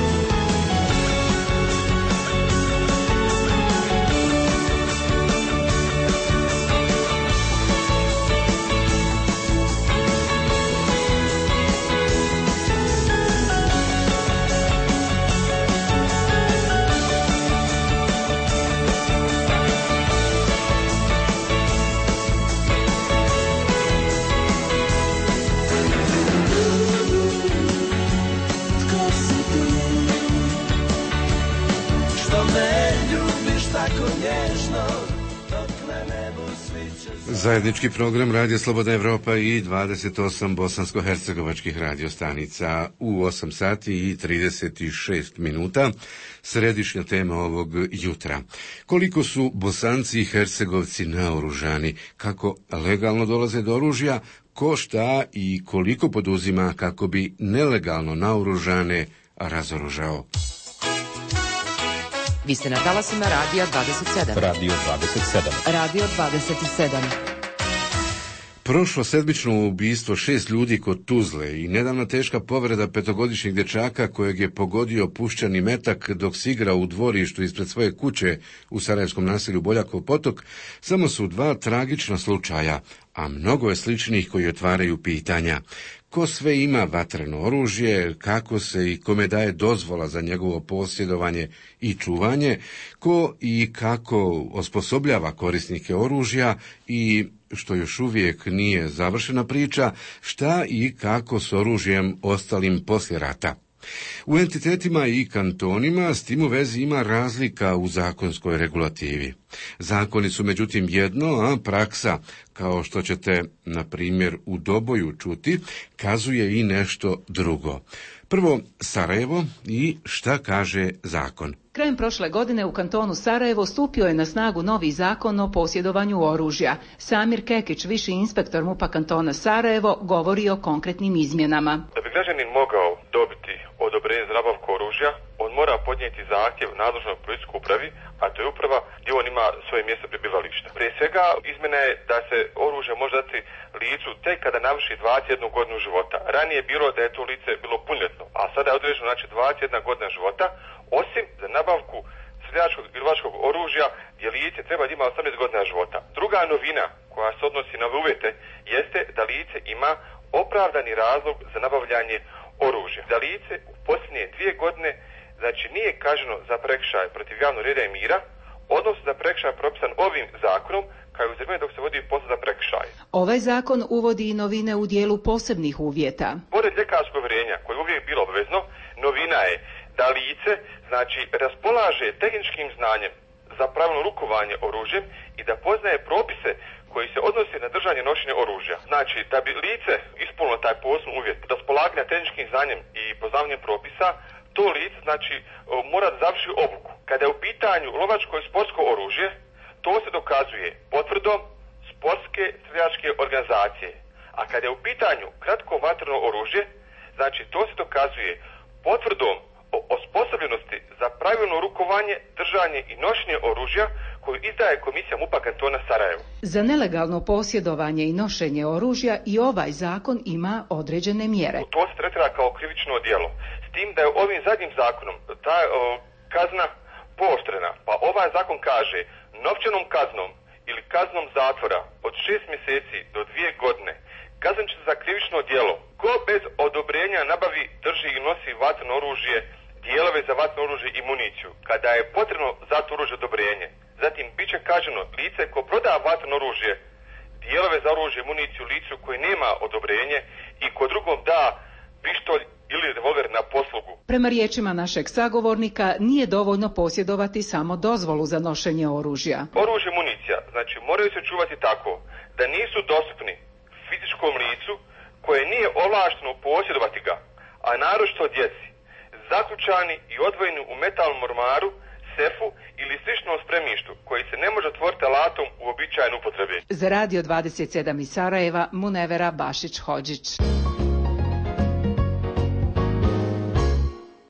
Zajednički program Radio Slobodna Evropa i 28 bosansko-hercegovačkih radiostanica u 8 sati i 36 minuta. Središnja tema ovog jutra. Koliko su Bosanci i Hercegovci naoružani, kako legalno dolaze do oružja, ko šta i koliko poduzima kako bi nelegalno naoružane razoružao. Vi ste na talasima Radija 27. Radio 27. Radio 27. Prošlo sedmično ubistvo 6 ljudi kod Tuzle i nedavna teška povreda 5-godišnjeg dječaka kojeg je pogodio puščani metak dok se igrao u dvorištu ispred svoje kuće u sarajevskom naselju Boljakov potok samo su 2 tragična slučaja, a mnogo je sličnih koji otvaraju pitanja. Ko sve ima vatreno oružje, kako se i kome daje dozvola za njegovo posjedovanje i čuvanje, ko i kako osposobljava korisnike oružja i, što još uvijek nije završena priča, šta i kako s oružjem ostalim poslije rata. U entitetima i kantonima s tim u vezi ima razlika u zakonskoj regulativi. Zakoni su međutim jedno, a praksa, kao što ćete, na primjer, u Doboju čuti, kazuje i nešto drugo. Prvo Sarajevo i šta kaže zakon. Krajem prošle godine u kantonu Sarajevo stupio je na snagu novi zakon o posjedovanju oružja. Samir Kekić, viši inspektor MUP-a kantona Sarajevo, govori o konkretnim izmjenama. Da bi građanin mogao dobiti odobrenje za nabavku oružja, on mora podnijeti zahtjev nadležnoj policijskoj upravi, a to je uprava gdje on ima svoje mjesto prebivališta. Prije svega, izmjena je da se oružje može dati licu tek kada navrši 21 godinu života. Ranije je bilo da je to lice bilo punoljetno, a sada je određeno, znači 21 godina života, osim za nabavku streljačkog i lovačkog oružja gdje lice treba da ima 18 godina života. Druga novina koja se odnosi na uvjete jeste da lice ima opravdani razlog za nabavljanje oružja. Da lice u posljednje 2 godine znači nije kažnjeno za prekršaj protiv javnog reda i mira, odnosno za prekršaj propisan ovim zakonom, kao i u vrijeme dok se vodi postupak za prekršaj. Ovaj zakon uvodi i novine u dijelu posebnih uvjeta. Pored ljekarskog uvjerenja, koje je uvijek bilo obvezno, novina je da lice znači raspolaže tehničkim znanjem za pravilno rukovanje oružjem i da poznaje propise koji se odnose na držanje i nošenje oružja. Znači, da bi lice ispunilo taj posebni uvjet raspolaganja tehničkim znanjem i poznavanjem propisa, to lice znači mora da završi obuku. Kada je u pitanju lovačko i sportsko oružje, to se dokazuje potvrdom sportske streljačke organizacije. A kada je u pitanju kratko vatreno oružje, znači to se dokazuje potvrdom o osposobljenosti za pravilno rukovanje, držanje i nošenje oružja koju izdaje komisija MUP-a kantona Sarajevo. Za nelegalno posjedovanje i nošenje oružja i ovaj zakon ima određene mjere. To se tretira kao krivično djelo. S tim da je ovim zadnjim zakonom ta kazna pooštrena, pa ovaj zakon kaže novčanom kaznom ili kaznom zatvora od 6 mjeseci do 2 godine kaznit će se za krivično djelo ko bez odobrenja nabavi, drži i nosi vatreno oružje, dijelove za vatreno oružje i municiju, kada je potrebno za to oružje odobrenje. Zatim bit će kažnjeno lice ko proda vatreno oružje, dijelove za oružje, municiju licu koji nema odobrenje i ko drugom da pištolj ili revolver na poslugu. Prema riječima našeg sagovornika, nije dovoljno posjedovati samo dozvolu za nošenje oružja. Oružje, municija, znači moraju se čuvati tako da nisu dostupni fizičkom licu koje nije ovlašteno posjedovati ga, a naročito djeci, zaključani i odvojeni u metalnom ormaru, sefu ili sličnom spremištu koji se ne može otvoriti alatom u običajnoj upotrebi. Za Radio 27 iz Sarajeva, Munevera Bašić-Hodžić.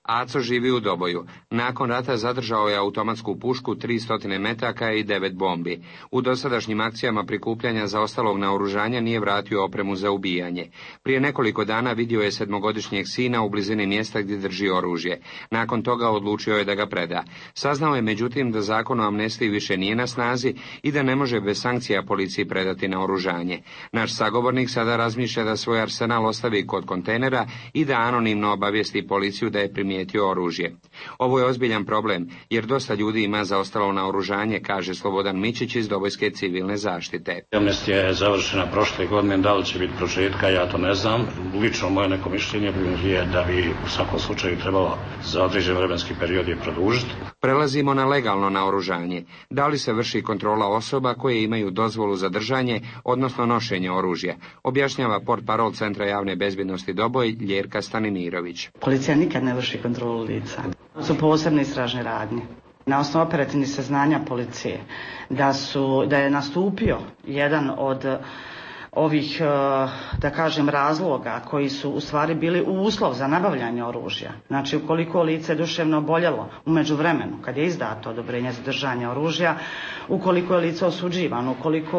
Aco živi u Doboju. Nakon rata zadržao je automatsku pušku, 300 metaka i 9 bombi. U dosadašnjim akcijama prikupljanja zaostalog naoružanja nije vratio opremu za ubijanje. Prije nekoliko dana vidio je 7-godišnjeg sina u blizini mjesta gdje drži oružje. Nakon toga odlučio je da ga preda. Saznao je međutim da zakon o amnestiji više nije na snazi i da ne može bez sankcija policiji predati naoružanje. Naš sagovornik sada razmišlja da svoj arsenal ostavi kod kontejnera i da anonimno obavijesti policiju da je primijetio oružje. Ovo je ozbiljan problem, jer dosta ljudi ima zaostalo naoružanje, kaže Slobodan Mičić iz Dobojske civilne zaštite. Amnestija je završena prošle godine, da li će biti početka, ja to ne znam. Lično moje neko mišljenje je da bi u svakom slučaju trebalo za određen vremenski period je produžiti. Prelazimo na legalno naoružanje. Da li se vrši kontrola osoba koje imaju dozvolu za držanje, odnosno nošenje oružja? Objašnjava portparol Centra javne bezbjednosti Doboj, Ljerka Stanimirović. Policija nikad ne vrši kontrolu lica. To su posebne istražne radnje. Na osnovu operativnih saznanja policije da je nastupio jedan od ovih, da kažem, razloga koji su u stvari bili uslov za nabavljanje oružja. Znači, ukoliko lice je duševno oboljelo u međuvremenu, kad je izdato odobrenje za držanje oružja, ukoliko je lice osuđivano,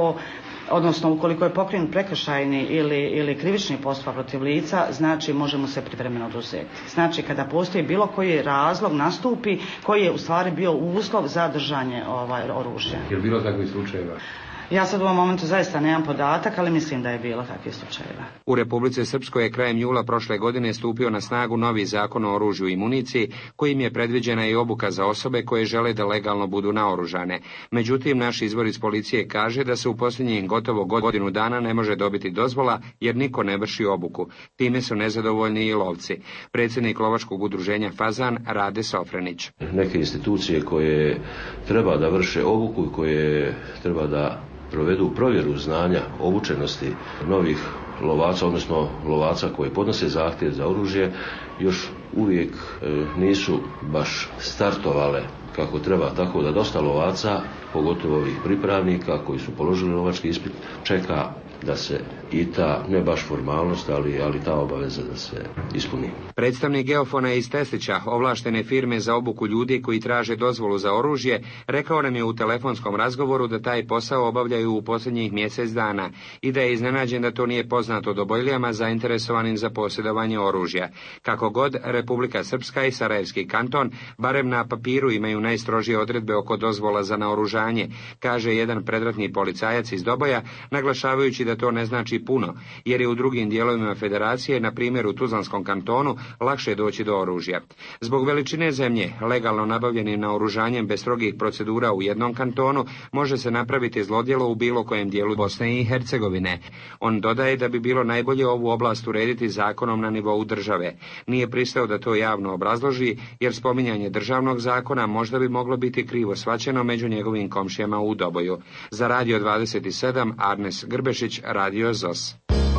ukoliko je pokrenut prekršajni ili krivični postupak protiv lica, znači možemo se privremeno oduzeti. Znači, kada postoji bilo koji razlog nastupi koji je u stvari bio uslov za držanje oružja. Je li bilo takvih slučajeva? Ja sad u ovom momentu zaista nemam podatak, ali mislim da je bilo takvih slučajeva. U Republici Srpskoj je krajem jula prošle godine stupio na snagu novi zakon o oružju i municiji, kojim je predviđena i obuka za osobe koje žele da legalno budu naoružane. Međutim, naš izvor iz policije kaže da se u posljednjih gotovo godinu dana ne može dobiti dozvola jer niko ne vrši obuku. Time su nezadovoljni i lovci. Predsjednik lovačkog udruženja Fazan Rade Sofrenić. Neke institucije koje treba da vrše obuku i koje treba da provedu provjeru znanja, obučenosti novih lovaca, odnosno lovaca koji podnose zahtjev za oružje, još uvijek nisu baš startovale kako treba, tako da dosta lovaca, pogotovo ovih pripravnika koji su položili lovački ispit, čeka da se i ta, ne baš formalnost, ali ta obaveza da se ispuni. Predstavnik Geofona iz Teslića, ovlaštene firme za obuku ljudi koji traže dozvolu za oružje, rekao nam je u telefonskom razgovoru da taj posao obavljaju u posljednjih mjesec dana i da je iznenađen da to nije poznato Dobojlijama zainteresovanim za posjedovanje oružja. Kako god, Republika Srpska i Sarajevski kanton barem na papiru imaju najstrožije odredbe oko dozvola za naoružanje, kaže jedan predratni policajac iz Doboja, naglašavajući da to ne znači puno, jer je u drugim dijelovima federacije, na primjer u Tuzlanskom kantonu, lakše doći do oružja. Zbog veličine zemlje, legalno nabavljenim naoružanjem bez strogih procedura u jednom kantonu, može se napraviti zlodjelo u bilo kojem dijelu Bosne i Hercegovine. On dodaje da bi bilo najbolje ovu oblast urediti zakonom na nivou države. Nije pristao da to javno obrazloži, jer spominjanje državnog zakona možda bi moglo biti krivo shvaćeno među njegovim komšijama u Doboju. Za Radio 27, Arnes Grbešić, Radio ZOS.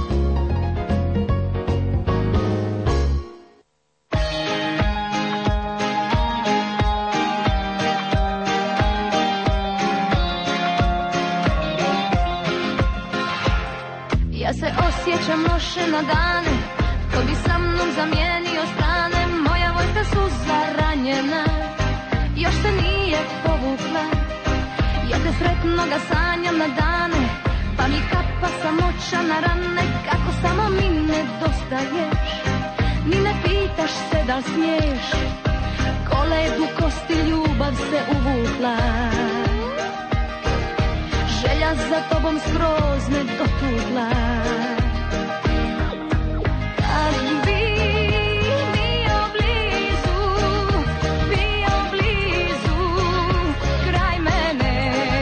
Ja se osjećam loše na dane, ko bi sa mnom zamijenio strane. Moja vojska suza ranjena, još se nije povukla. Ja te sretno ga sanjam na dane, pa mi kapa samoća na rane. Kako samo mi nedostaješ, ni ne pitaš se da li smiješ. Ko led u kosti ljubav se uvukla, želja za tobom skroz me dotukla. Kad bi bio blizu, kraj mene,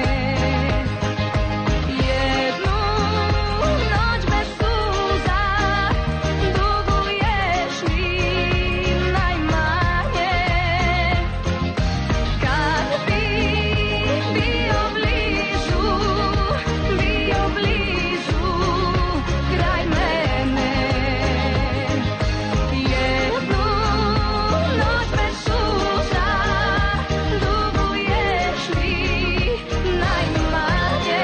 jednu noć bez suza, duguješ mi najmanje. Kad bi bio blizu, kraj mene, jednu noć bez suza, duguješ mi najmanje.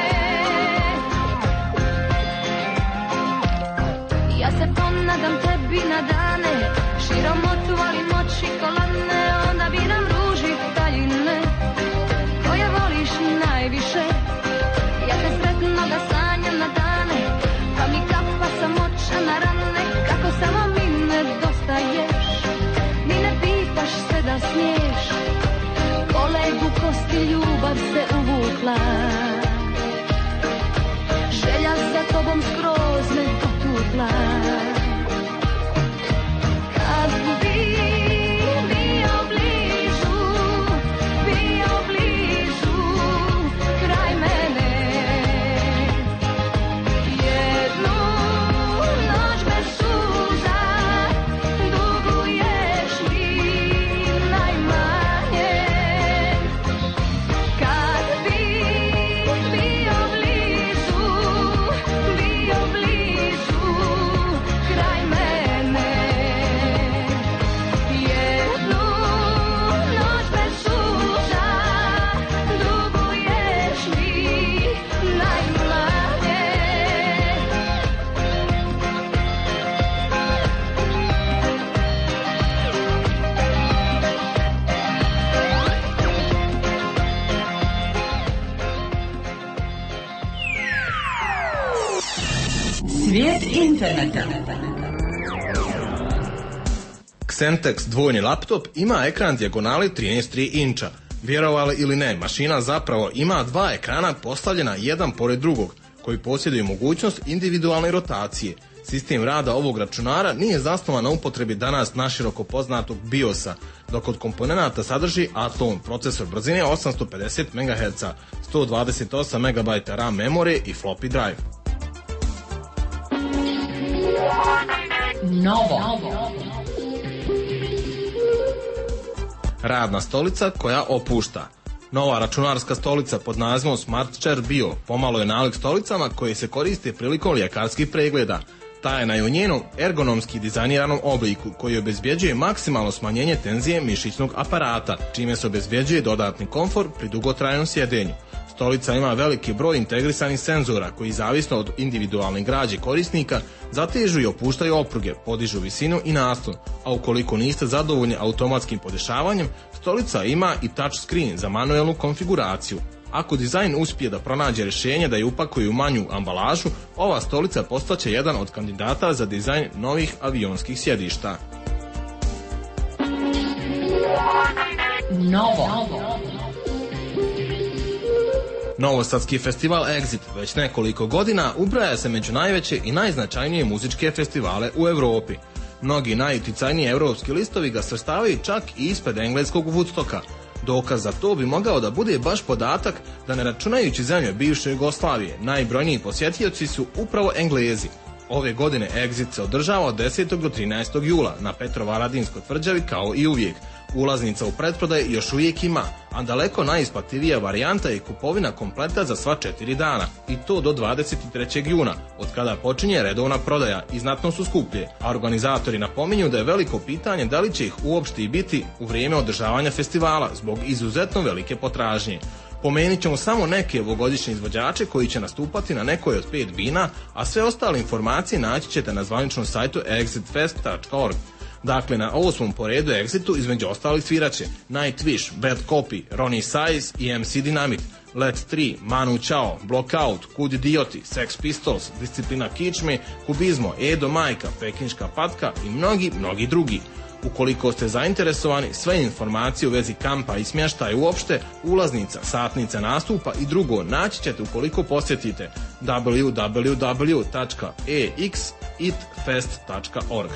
Ja se ponadam tebi na dane, širomotu, ali moći kolane, onda bi nam ruži daljine, koje voliš najviše. Ja te sretnoga sanjam na dane, pa mi kapa samoća na rane, kako samo mi nedostaješ, ni ne pitaš se da smiješ, kolegu kosti ljubav se uvukla, želja za tobom skroz me potutla. Kad bi bio bližu kraj mene, jednu noć bez suza duguješ mi najmanje. Kad bi bio bližu kraj mene, jednu noć bez suza duguješ mi najmanje. Svijet interneta. Xentex dvojni laptop ima ekran dijagonali 13,3 inča. Vjerovali ili ne, mašina zapravo ima dva ekrana postavljena jedan pored drugog, koji posjeduju mogućnost individualne rotacije. Sistem rada ovog računara nije zasnovan na upotrebi danas naširoko poznatog BIOS-a, dok od komponenata sadrži Atom, procesor brzine 850 MHz, 128 MB RAM memorije i floppy drive. Novo. Radna stolica koja opušta. Nova računarska stolica pod nazivom SmartChair Bio pomalo je nalik stolicama koje se koriste prilikom ljekarskih pregleda. Tajna je u njenom ergonomski dizajniranom obliku koji obezbjeđuje maksimalno smanjenje tenzije mišićnog aparata, čime se obezbjeđuje dodatni komfor pri dugotrajnom sjedenju. Stolica ima veliki broj integrisanih senzora koji zavisno od individualne građe korisnika zatežu i opuštaju opruge, podižu visinu i naslon, a ukoliko niste zadovoljni automatskim podešavanjem, stolica ima i touch screen za manuelnu konfiguraciju. Ako dizajn uspije da pronađe rješenje da je upakuje u manju ambalažu, ova stolica postaće jedan od kandidata za dizajn novih avionskih sjedišta. Novo. Novosadski festival Exit već nekoliko godina ubraja se među najveće i najznačajnije muzičke festivale u Europi. Mnogi najuticajniji europski listovi ga svrstavaju čak i ispred engleskog Woodstocka. Dokaz za to bi mogao da bude baš podatak da ne računajući zemlje bivše Jugoslavije, najbrojniji posjetioci su upravo Englezi. Ove godine Exit se održava od 10. do 13. jula na Petrovaradinskoj tvrđavi kao i uvijek. Ulaznica u pretprodaji još uvijek ima, a daleko najisplativija varijanta je kupovina kompleta za sva 4 dana, i to do 23. juna, od kada počinje redovna prodaja i znatno su skuplje, a organizatori napominju da je veliko pitanje da li će ih uopšte i biti u vrijeme održavanja festivala zbog izuzetno velike potražnje. Pomenit ćemo samo neke ovogodišnje izvođače koji će nastupati na nekoj od 5 bina, a sve ostale informacije naći ćete na zvaničnom sajtu exitfest.org. Dakle, na 8. po redu Exitu između ostalih sviraće Nightwish, Bad Copy, Ronnie Size i MC Dynamite, Let 3, Manu Chao, Blockout, Kud Idioti, Sex Pistols, Disciplina Kičme, Kubizmo, Edo Majka, Pekinška patka i mnogi drugi. Ukoliko ste zainteresovani, sve informacije u vezi kampa i smještaja uopšte, ulaznica, satnica nastupa i drugo naći ćete ukoliko posjetite www.exitfest.org.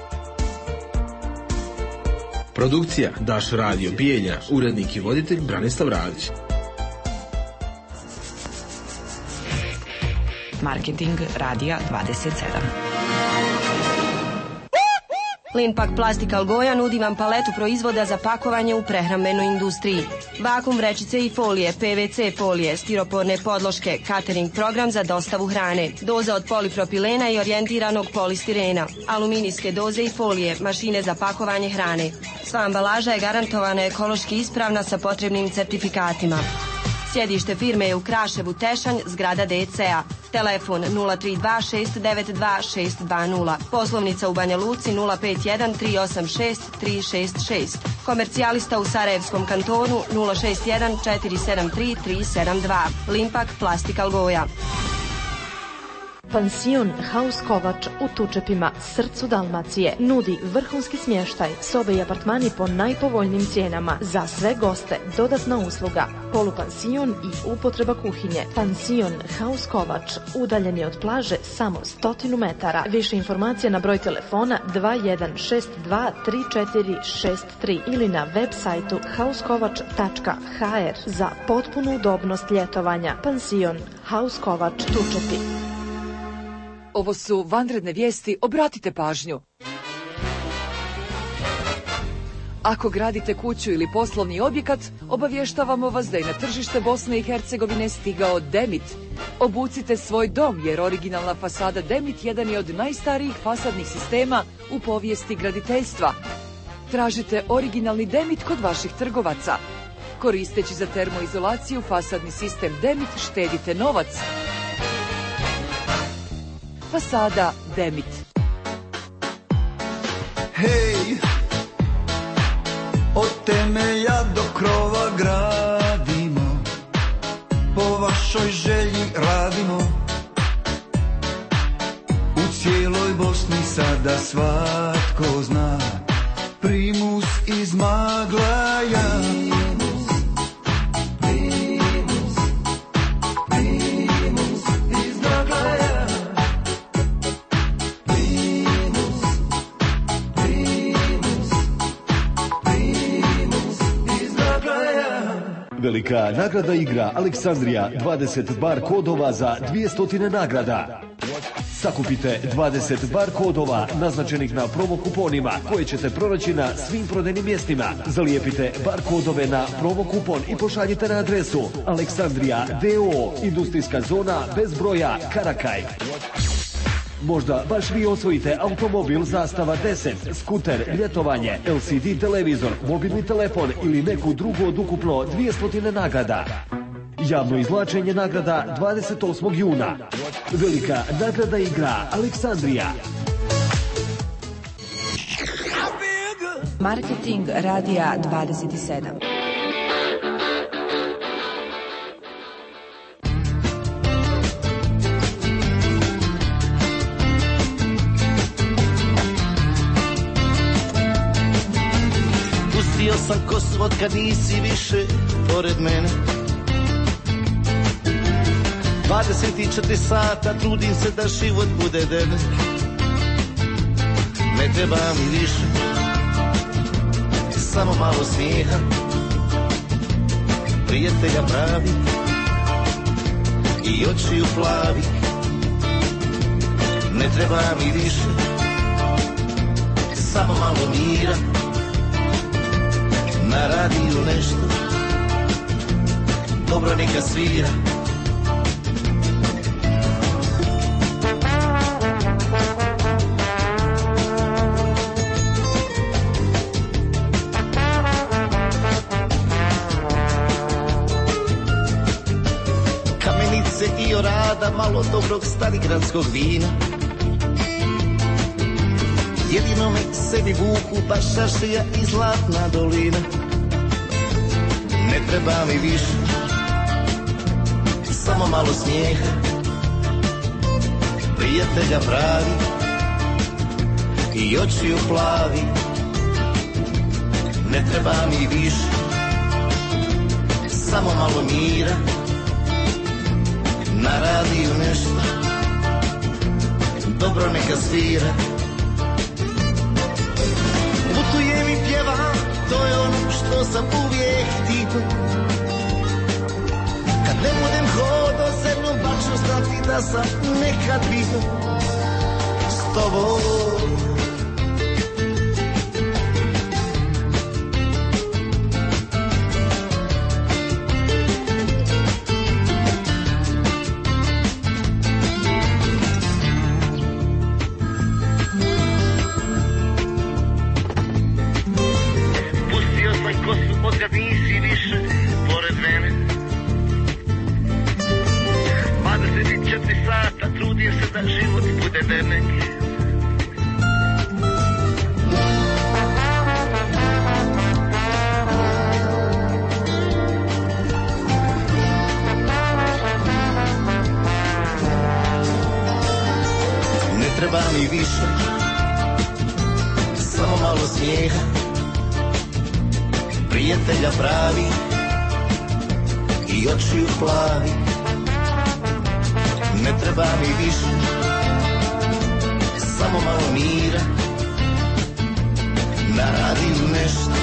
Produkcija Daš Radio Bijeljina, urednik i voditelj Branislav Radić. Marketing Radija 27. Linpak Plastik Algoja nudi vam paletu proizvoda za pakovanje u prehrambenoj industriji. Vakum vrećice i folije, PVC folije, stiroporne podloške, catering program za dostavu hrane, doza od polipropilena i orijentiranog polistirena, aluminijske doze i folije, mašine za pakovanje hrane. Sva ambalaža je garantovana ekološki ispravna sa potrebnim certifikatima. Sjedište firme je u Kraševu, Tešanj, zgrada DC-a. Telefon 032-692-620. Poslovnica u Banja Luci 051-386-366. Komercijalista u Sarajevskom kantonu 061-473-372. Limpak Plastika Algoja. Pansion Haus Kovač u Tučepima, srcu Dalmacije, nudi vrhunski smještaj, sobe i apartmani po najpovoljnijim cijenama. Za sve goste dodatna usluga, polupansion i upotreba kuhinje. Pansion Haus Kovač, udaljen je od plaže samo 100 metara. Više informacija na broj telefona 21623463 ili na web sajtu hauskovač.hr za potpunu udobnost ljetovanja. Pansion Haus Kovač, Tučepi. Ovo su vanredne vijesti, obratite pažnju. Ako gradite kuću ili poslovni objekat, obavještavamo vas da je na tržište Bosne i Hercegovine stigao Demit. Obucite svoj dom jer originalna fasada Demit jedan je od najstarijih fasadnih sistema u povijesti graditeljstva. Tražite originalni Demit kod vaših trgovaca. Koristeći za termoizolaciju fasadni sistem Demit štedite novac. Fasada Demit. Hej, od temelja do krova gradimo, po vašoj želji radimo. U cijeloj Bosni sada svatko zna primus iz Maglaja. Velika nagrada igra Aleksandrija, 20 bar kodova za 200 nagrada. Sakupite 20 bar kodova naznačenih na promo kuponima koje ćete pronaći na svim prodajnim mjestima. Zalijepite bar kodove na promo kupon i pošaljite na adresu Aleksandrija DO, industrijska zona bez broja, Karakaj. Možda baš vi osvojite automobil Zastava 10, skuter, ljetovanje, LCD televizor, mobilni telefon ili neku drugu od ukupno 200 nagrada. Javno izvlačenje nagrada 28. juna. Velika nagrada igra Aleksandrija. Marketing radija 27. Pustio sam kosu od kad nisi više pored mene. 24 sata trudim se da život bude debel. Ne treba mi više, samo malo smijeha, prijatelja pravi i očiju plavi. Ne treba mi više, samo malo mira, na radiju nešto dobro neka svira. Kamenice i orada, malo dobrog starigradskog vina. Jedino me sebi vuku baš šašija i Zlatna dolina. Ne treba mi više, samo malo smijeha, prijatelja pravi i očiju plavi. Ne treba mi više, samo malo mira, na radiju nešto dobro neka svira. Putujem i pjevam, to je ono što sam uvijek htio. Kad ne budem hodo zemljom, baš ću znati da sam nekad bio s tobom. Samo malo smijeha, prijatelja pravi i očiju plavi. Ne treba mi više, samo malo mira. Na radiju nešto,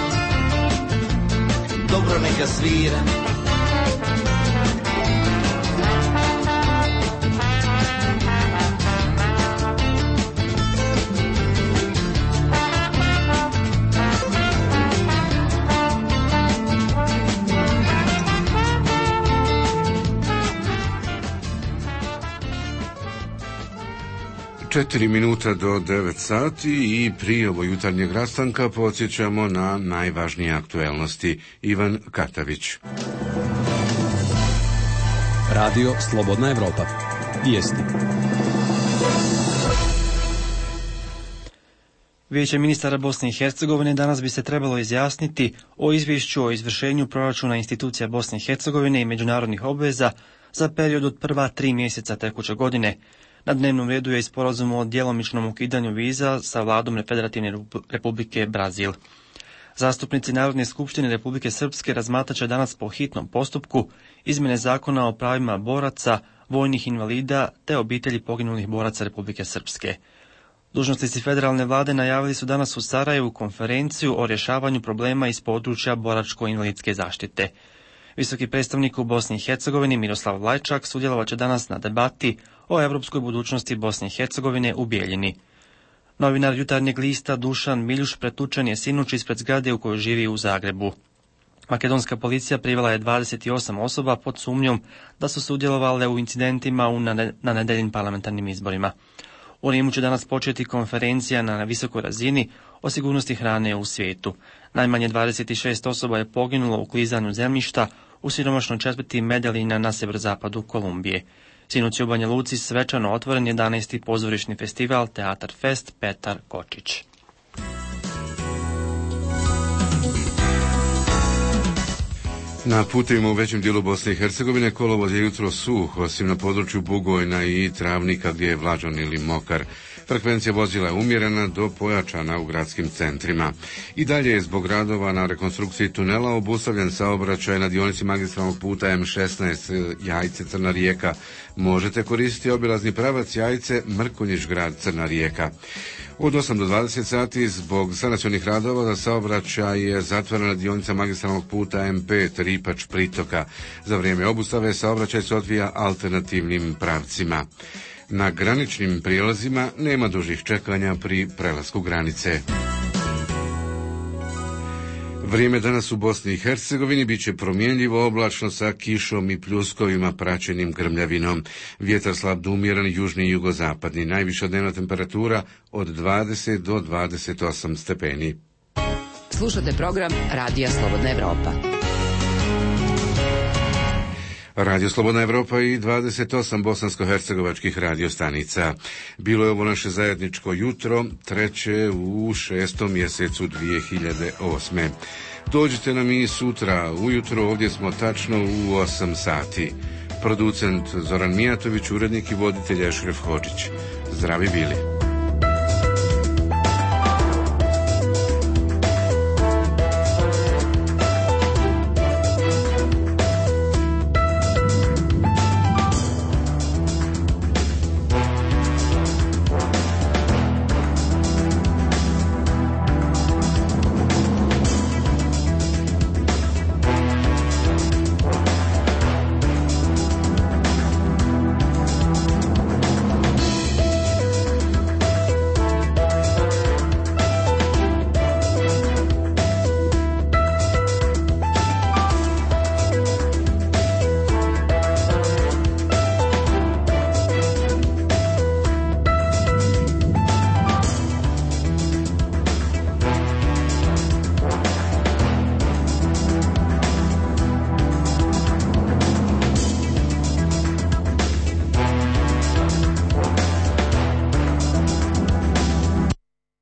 dobro neka svira. Četiri minuta do 9 sati i prije ovo jutarnjeg rastanka podsjećamo na najvažnije aktuelnosti. Ivan Katavić. Radio Slobodna Evropa. Vijesti. Vijeće ministara Bosne i Hercegovine danas bi se trebalo izjasniti o izvješću o izvršenju proračuna institucija Bosne i Hercegovine i međunarodnih obveza za period od prva 3 mjeseca tekuće godine. Na dnevnom redu je i sporazum o djelomičnom ukidanju viza sa vladom Federativne Republike Brazil. Zastupnici Narodne skupštine Republike Srpske razmatrat će danas po hitnom postupku izmjene zakona o pravima boraca, vojnih invalida te obitelji poginulih boraca Republike Srpske. Dužnosnici federalne vlade najavili su danas u Sarajevu konferenciju o rješavanju problema iz područja boračko-invalidske zaštite. Visoki predstavnik u Bosni i Hercegovini Miroslav Lajčak sudjelovat će danas na debati o europskoj budućnosti Bosne i Hercegovine u Bijeljini. Novinar Jutarnjeg lista Dušan Miljuš pretučen je sinoć ispred zgrade u kojoj živi u Zagrebu. Makedonska policija privela je 28 osoba pod sumnjom da su sudjelovale u incidentima na nedeljnim parlamentarnim izborima. U Rimu će danas početi konferencija na visokoj razini o sigurnosti hrane u svijetu. Najmanje 26 osoba je poginulo u klizanju zemljišta u siromašnoj četvrti Medellina na sjeverozapadu Kolumbije. Sinoć je u Banja Luci svečano otvoren 11. pozorišni festival Teatar Fest Petar Kočić. Na putevima u većem dijelu Bosne i Hercegovine kolovoz je jutro suh, osim na području Bugojna i Travnika gdje je vlažan ili mokar. Frekvencija vozila je umjerena do pojačana u gradskim centrima. I dalje je zbog radova na rekonstrukciji tunela obustavljen saobraćaj na dionici magistralnog puta M16 Jajce Crna Rijeka. Možete koristiti obilazni pravac Jajce Mrkonjić grad Crna Rijeka. Od 8 do 20 sati zbog sanacionih radova za saobraćaj je zatvorena dionica magistralnog puta M5 Ripač Pritoka. Za vrijeme obustave saobraćaj se odvija alternativnim pravcima. Na graničnim prijelazima nema dužih čekanja pri prelasku granice. Vrijeme danas u Bosni i Hercegovini bit će promjenljivo oblačno sa kišom i pljuskovima praćenim grmljavinom. Vjetar slab do umjeren južni i jugozapadni. Najviša dnevna temperatura od 20 do 28 stepeni. Slušate program Radija Slobodna Evropa. Radio Slobodna Evropa i 28 bosansko-hercegovačkih radiostanica. Bilo je ovo naše zajedničko jutro, treće u 6. mjesecu 2008. Dođite nam i sutra ujutro, ovdje smo tačno u 8 sati. Producent Zoran Mijatović, urednik i voditelj Ešref Hodžić. Zdravi bili.